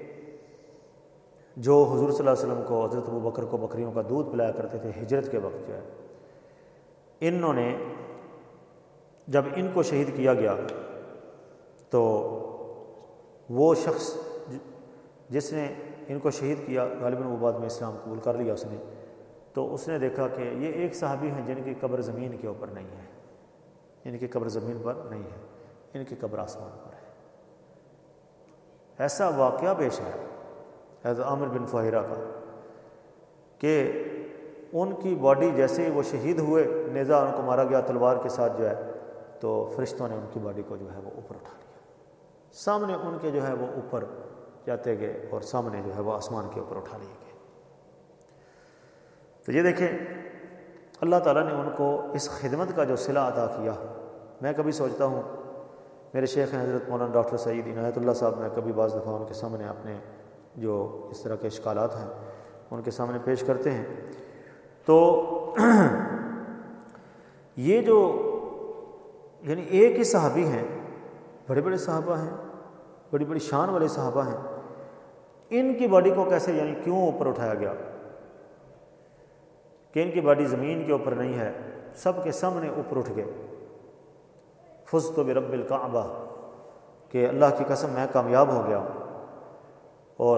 جو حضور صلی اللہ علیہ وسلم کو حضرت ابو بکر کو بکریوں کا دودھ پلایا کرتے تھے ہجرت کے وقت جو ہے، انہوں نے جب ان کو شہید کیا گیا تو وہ شخص جس نے ان کو شہید کیا غالباً وہ بعد میں اسلام قبول کر لیا اس نے، تو اس نے دیکھا کہ یہ ایک صحابی ہیں جن کی قبر زمین کے اوپر نہیں ہے، ان کی قبر زمین پر نہیں ہے، ان کی قبر آسمان پر ہے. ایسا واقعہ پیش ہے حضرت عامر بن فہیرہ کا کہ ان کی باڈی جیسے وہ شہید ہوئے، نیزہ ان کو مارا گیا تلوار کے ساتھ جو ہے، تو فرشتوں نے ان کی باڈی کو جو ہے وہ اوپر اٹھا لیا، سامنے ان کے جو ہے وہ اوپر جاتے گئے اور سامنے جو ہے وہ آسمان کے اوپر اٹھا لیے گئے. تو یہ دیکھیں اللہ تعالیٰ نے ان کو اس خدمت کا جو صلہ عطا کیا. میں کبھی سوچتا ہوں، میرے شیخ ہیں حضرت مولانا ڈاکٹر سعید عنایت اللہ صاحب، میں کبھی بعض دفعہ ان کے سامنے اپنے جو اس طرح کے اشکالات ہیں ان کے سامنے پیش کرتے ہیں. تو یہ جو یعنی ایک ہی صحابی ہیں، بڑے بڑے صحابہ ہیں، بڑی بڑی شان والے صحابہ ہیں، ان کی باڈی کو کیسے یعنی کیوں اوپر اٹھایا گیا کہ ان کی باڈی زمین کے اوپر نہیں ہے، سب کے سامنے اوپر اٹھ گئے. فزت برب الکعبہ کہ اللہ کی قسم میں کامیاب ہو گیا. اور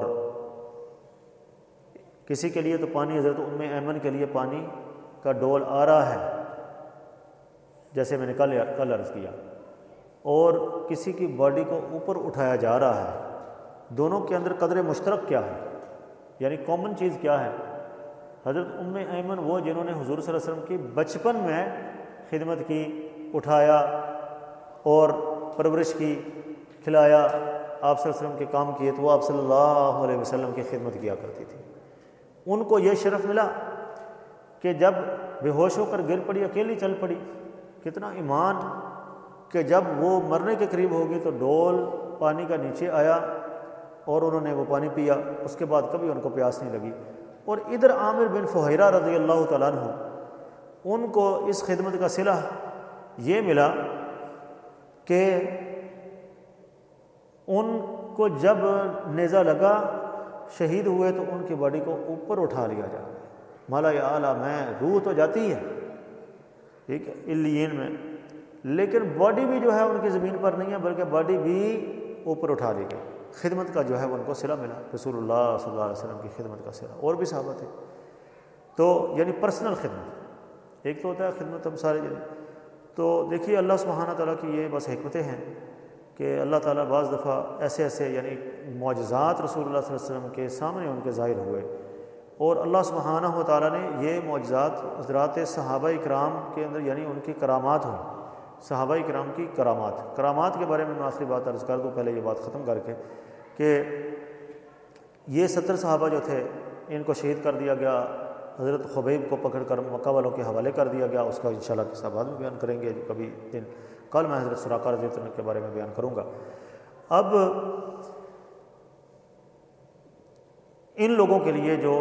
کسی کے لیے تو پانی، حضرت ام ایمن کے لیے پانی کا ڈول آ رہا ہے، جیسے میں نے کل کل عرض کیا اور کسی کی باڈی کو اوپر اٹھایا جا رہا ہے، دونوں کے اندر قدر مشترک کیا ہے، یعنی کامن چیز کیا ہے؟ حضرت ام ایمن وہ جنہوں نے حضور صلی اللہ علیہ وسلم کی بچپن میں خدمت کی، اٹھایا اور پرورش کی، کھلایا، آپ صلی اللہ علیہ وسلم کے کام کیے، تو وہ آپ صلی اللہ علیہ وسلم کی خدمت کیا کرتی تھی۔ ان کو یہ شرف ملا کہ جب بے ہوش ہو کر گر پڑی، اکیلی چل پڑی، کتنا ایمان کہ جب وہ مرنے کے قریب ہوگی تو ڈول پانی کا نیچے آیا اور انہوں نے وہ پانی پیا، اس کے بعد کبھی ان کو پیاس نہیں لگی۔ اور ادھر عامر بن فہیرہ رضی اللہ تعالیٰ عنہ، ان کو اس خدمت کا صلہ یہ ملا کہ ان کو جب نیزہ لگا، شہید ہوئے تو ان کی باڈی کو اوپر اٹھا لیا جا رہا ہے، مالا اعلیٰ میں، روح تو جاتی ہے ٹھیک ہے علیین میں، لیکن باڈی بھی جو ہے ان کی زمین پر نہیں ہے، بلکہ باڈی بھی اوپر اٹھا لی گئی۔ خدمت کا جو ہے ان کو صلہ ملا، رسول اللہ صلی اللہ علیہ وسلم کی خدمت کا صلہ۔ اور بھی صحابہ تھے، تو یعنی پرسنل خدمت، ایک تو ہوتا ہے خدمت ہم سارے جن۔ تو دیکھیے اللہ سبحانہ تعالیٰ کی یہ بس حکمتیں ہیں کہ اللہ تعالیٰ بعض دفعہ ایسے ایسے یعنی معجزات رسول اللہ صلی اللہ علیہ وسلم کے سامنے ان کے ظاہر ہوئے، اور اللہ سبحانہ و تعالیٰ نے یہ معجزات حضرات صحابہ اکرام کے اندر یعنی ان کی کرامات ہوئیں، صحابہ اکرام کی کرامات کرامات کے بارے میں میں آخری بات عرض کر دوں پہلے یہ بات ختم کر کے کہ یہ ستر صحابہ جو تھے ان کو شہید کر دیا گیا، حضرت خبیب کو پکڑ کر مکہ والوں کے حوالے کر دیا گیا، اس کا انشاءاللہ قصہ بعد میں بیان کریں گے کبھی دن، کل میں حضرت سراقہ رضی اللہ عنہ کے بارے میں بیان کروں گا۔ اب ان لوگوں کے لیے جو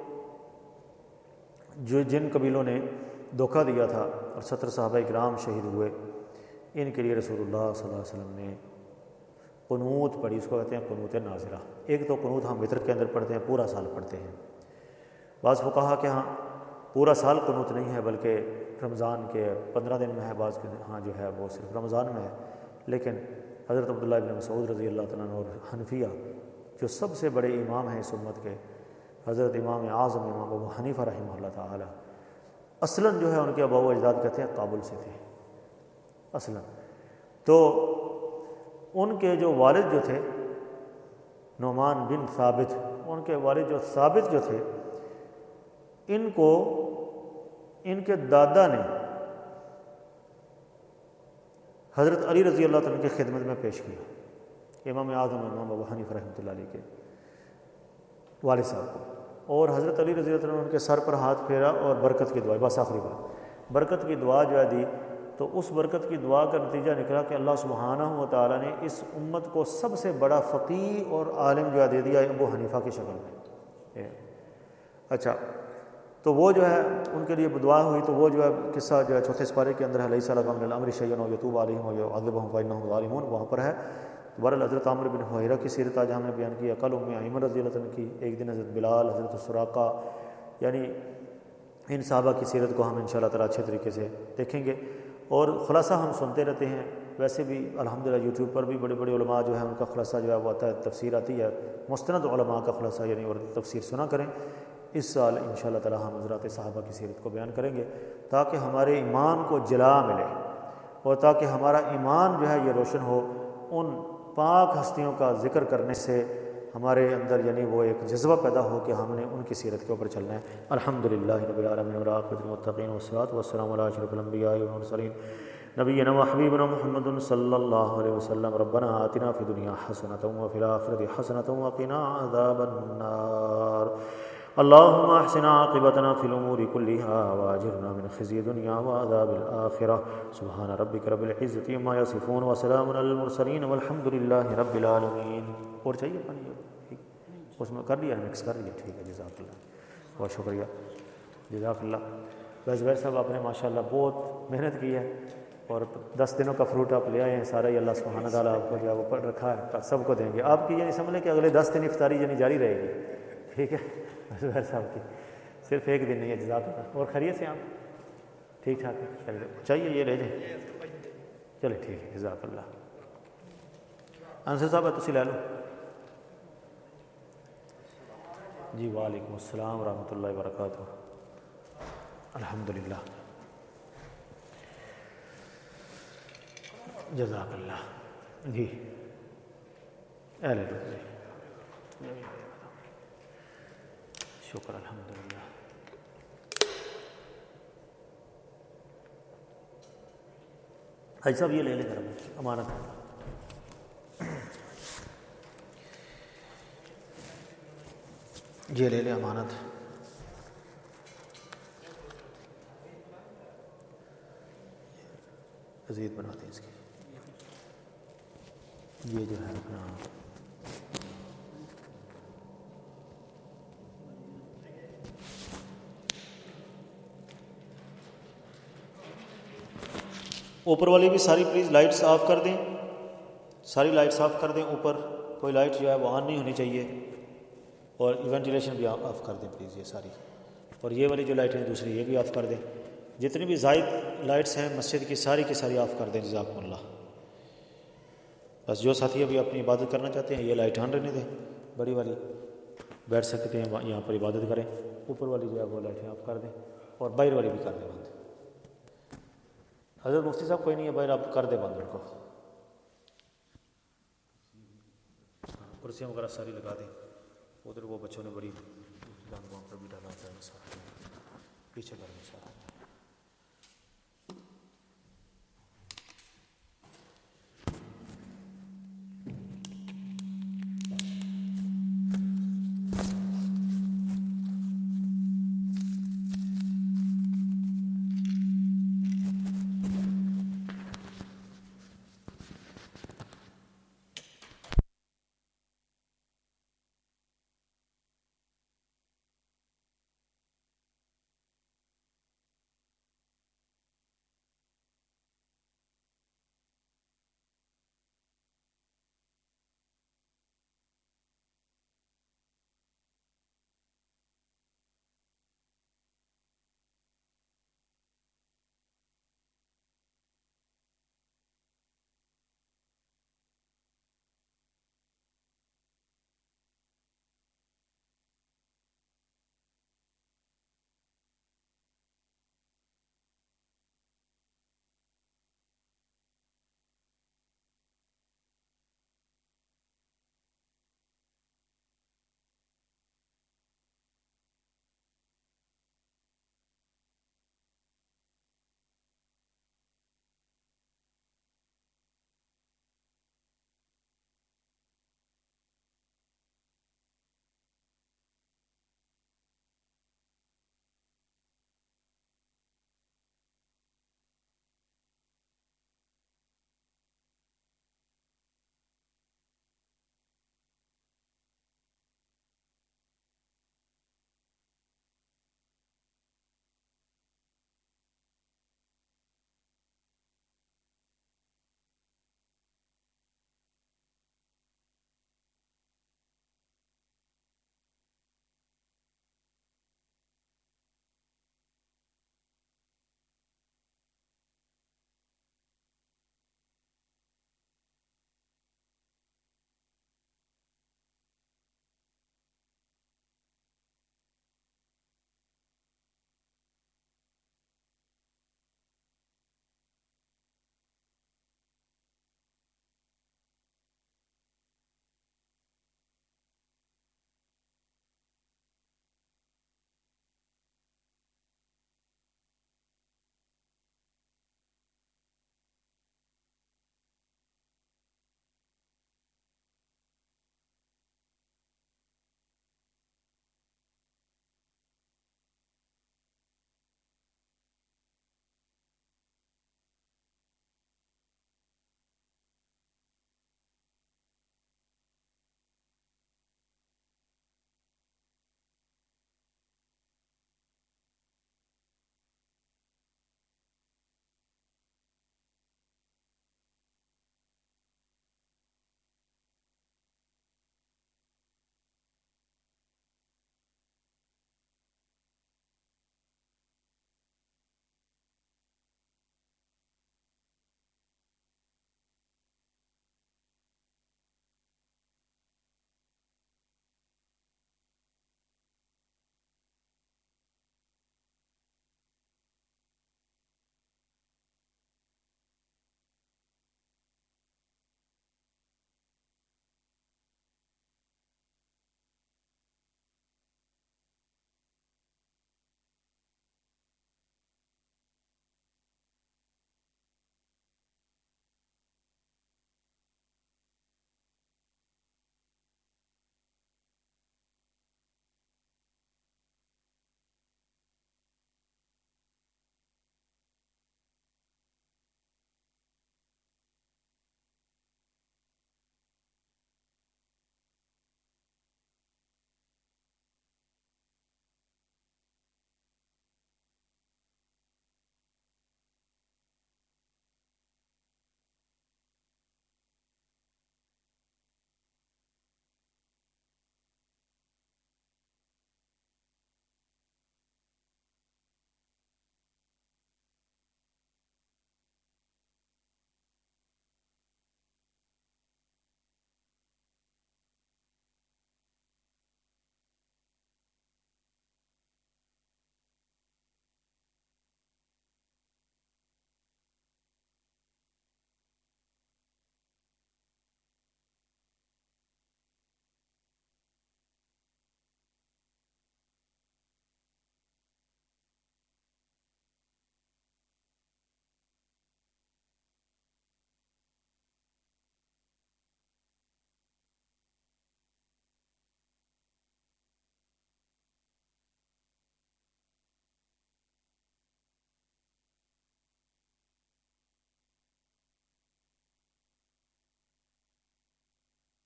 جو جن قبیلوں نے دھوکہ دیا تھا اور ستر صحابہ اکرام شہید ہوئے، ان کے لیے رسول اللہ صلی اللہ علیہ وسلم نے قنوت پڑھی، اس کو کہتے ہیں قنوت نازلہ۔ ایک تو قنوت ہم وتر کے اندر پڑھتے ہیں، پورا سال پڑھتے ہیں، بعض کو کہا کہ ہاں پورا سال قنوت نہیں ہے بلکہ رمضان کے پندرہ دن میں ہے، بعض کے ہاں جو ہے وہ صرف رمضان میں ہے، لیکن حضرت عبداللہ ابن مسعود رضی اللہ تعالیٰ عنہ اور حنفیہ جو سب سے بڑے امام ہیں اس امت کے، حضرت امام اعظم امام ابو حنیفہ رحمہ اللہ تعالیٰ، اصلاً جو ہے ان کے آباء و اجداد کہتے ہیں کابل سے تھے اصلاً، تو ان کے جو والد جو تھے نعمان بن ثابت، ان کے والد جو ثابت جو تھے، ان کو ان کے دادا نے حضرت علی رضی اللہ تعالیٰ کی خدمت میں پیش کیا، امام اعظم امام ابو حنیفہ رحمۃ اللہ علیہ کے والد صاحب کو، اور حضرت علی رضی اللہ عنہ ان کے سر پر ہاتھ پھیرا اور برکت کی دعا، بس آخری بات، برکت کی دعا جو ہے دی، تو اس برکت کی دعا کا نتیجہ نکلا کہ اللہ سبحانہ و تعالیٰ نے اس امت کو سب سے بڑا فقیہ اور عالم جو ہے دے دیا ابو حنیفہ کی شکل میں۔ اچھا، تو وہ جو ہے ان کے لیے دعا ہوئی، تو وہ جو ہے قصہ جو ہے چوتھے سپارے کے اندر ہے، لیس علیکم من الامر شیء او یتوب علیہم او یعذبہم فانہم ظالمون، وہاں پر ہے۔ بہرحال حضرت عامر بن فہیرہ کی سیرت آج ہم نے بیان کیا، کل ام ایمن رضی اللہ عنہ کی، ایک دن حضرت بلال، حضرت سراقہ، یعنی ان صحابہ کی سیرت کو ہم انشاءاللہ تعالیٰ اچھے طریقے سے دیکھیں گے، اور خلاصہ ہم سنتے رہتے ہیں، ویسے بھی الحمدللہ یوٹیوب پر بھی بڑے بڑے علماء جو ہیں ان کا خلاصہ جو ہے وہ آتا ہے، تفسیر آتی ہے، مستند علماء کا خلاصہ یعنی اور تفسیر سنا کریں۔ اس سال انشاءاللہ تعالیٰ ہم حضرات صحابہ کی سیرت کو بیان کریں گے تاکہ ہمارے ایمان کو جلا ملے، اور تاکہ ہمارا ایمان جو ہے یہ روشن ہو، ان پاک ہستیوں کا ذکر کرنے سے ہمارے اندر یعنی وہ ایک جذبہ پیدا ہو کہ ہم نے ان کی سیرت کے اوپر چلنا ہے۔ الحمدللہ رب العالمین والعاقبۃ للمتقین والصلاۃ والسلام علی اشرف الانبیاء والمرسلین نبینا وحبیبنا محمد صلی اللہ علیہ وسلم۔ ربنا آتنا فی الدنیا حسنۃ وفی الآخرۃ حسنۃ وقنا عذاب النار۔ اللهم احسن عاقبتنا في الامور كلها واجرنا من خزي الدنيا وعذاب الاخره۔ سبحان ربك رب العزه عما يصفون وسلام على المرسلين والحمد لله رب العالمين۔ اور چاہیے پانی اس میں کر لیا، مکس کر لیا، ٹھیک ہے، جزاک اللہ، بہت شکریہ، جزاک اللہ۔ زبیر صاحب آپ نے ماشاءاللہ بہت محنت کی ہے، اور دس دنوں کا فروٹ آپ لے آئے ہیں، سارا ہی اللہ سبحانہ تعالیٰ آپ کو جو ہے وہ پڑھ رکھا ہے، سب کو دیں گے آپ کی، یعنی سمجھ لیں کہ اگلے دس دن افطاری یعنی جاری رہے گی، ٹھیک ہے زبیر صاحب کی، صرف ایک دن نہیں ہے، جزاک اللہ۔ اور خیریت سے آپ ٹھیک ٹھاک ہے؟ چاہیے یہ لے جائیں، چلے ٹھیک ہے، جزاک اللہ۔ انصر صاحب تسی لے لو جی۔ وعلیکم السلام ورحمۃ اللہ وبرکاتہ۔ الحمدللہ۔ جزاک اللہ. جی اہل جی شکر الحمدللہ. حاجی صاحب یہ لے لیں ذرا امانت. یہ لے لیں امانت. مزید بناتے ہیں اس کی. یہ جو ہے اپنا اوپر والی بھی ساری پلیز لائٹس آف کر دیں. ساری لائٹس آف کر دیں. اوپر کوئی لائٹ جو ہے وہ آن نہیں ہونی چاہیے. اور وینٹیلیشن بھی آف کر دیں پلیز یہ ساری. اور یہ والی جو لائٹیں ہیں دوسری یہ بھی آف کر دیں. جتنی بھی زائد لائٹس ہیں مسجد کی ساری کی ساری آف کر دیں. جزاکم اللہ. بس جو ساتھی ابھی اپنی عبادت کرنا چاہتے ہیں یہ لائٹ آن رہنے دیں. بڑی والی بیٹھ سکتے ہیں یہاں پر عبادت کریں. اوپر والی جو ہے وہ لائٹیں آف کر دیں اور باہر والی بھی کر دیں بند. حضرت مفتی صاحب کوئی نہیں ہے باہر آپ کر دیں بند ان کو. کرسیاں وغیرہ ساری لگا دیں. ادھر وہ بچوں نے بڑی جان وہاں پر بھی ڈالا ہوتا ہے پیچھے کریں سارا.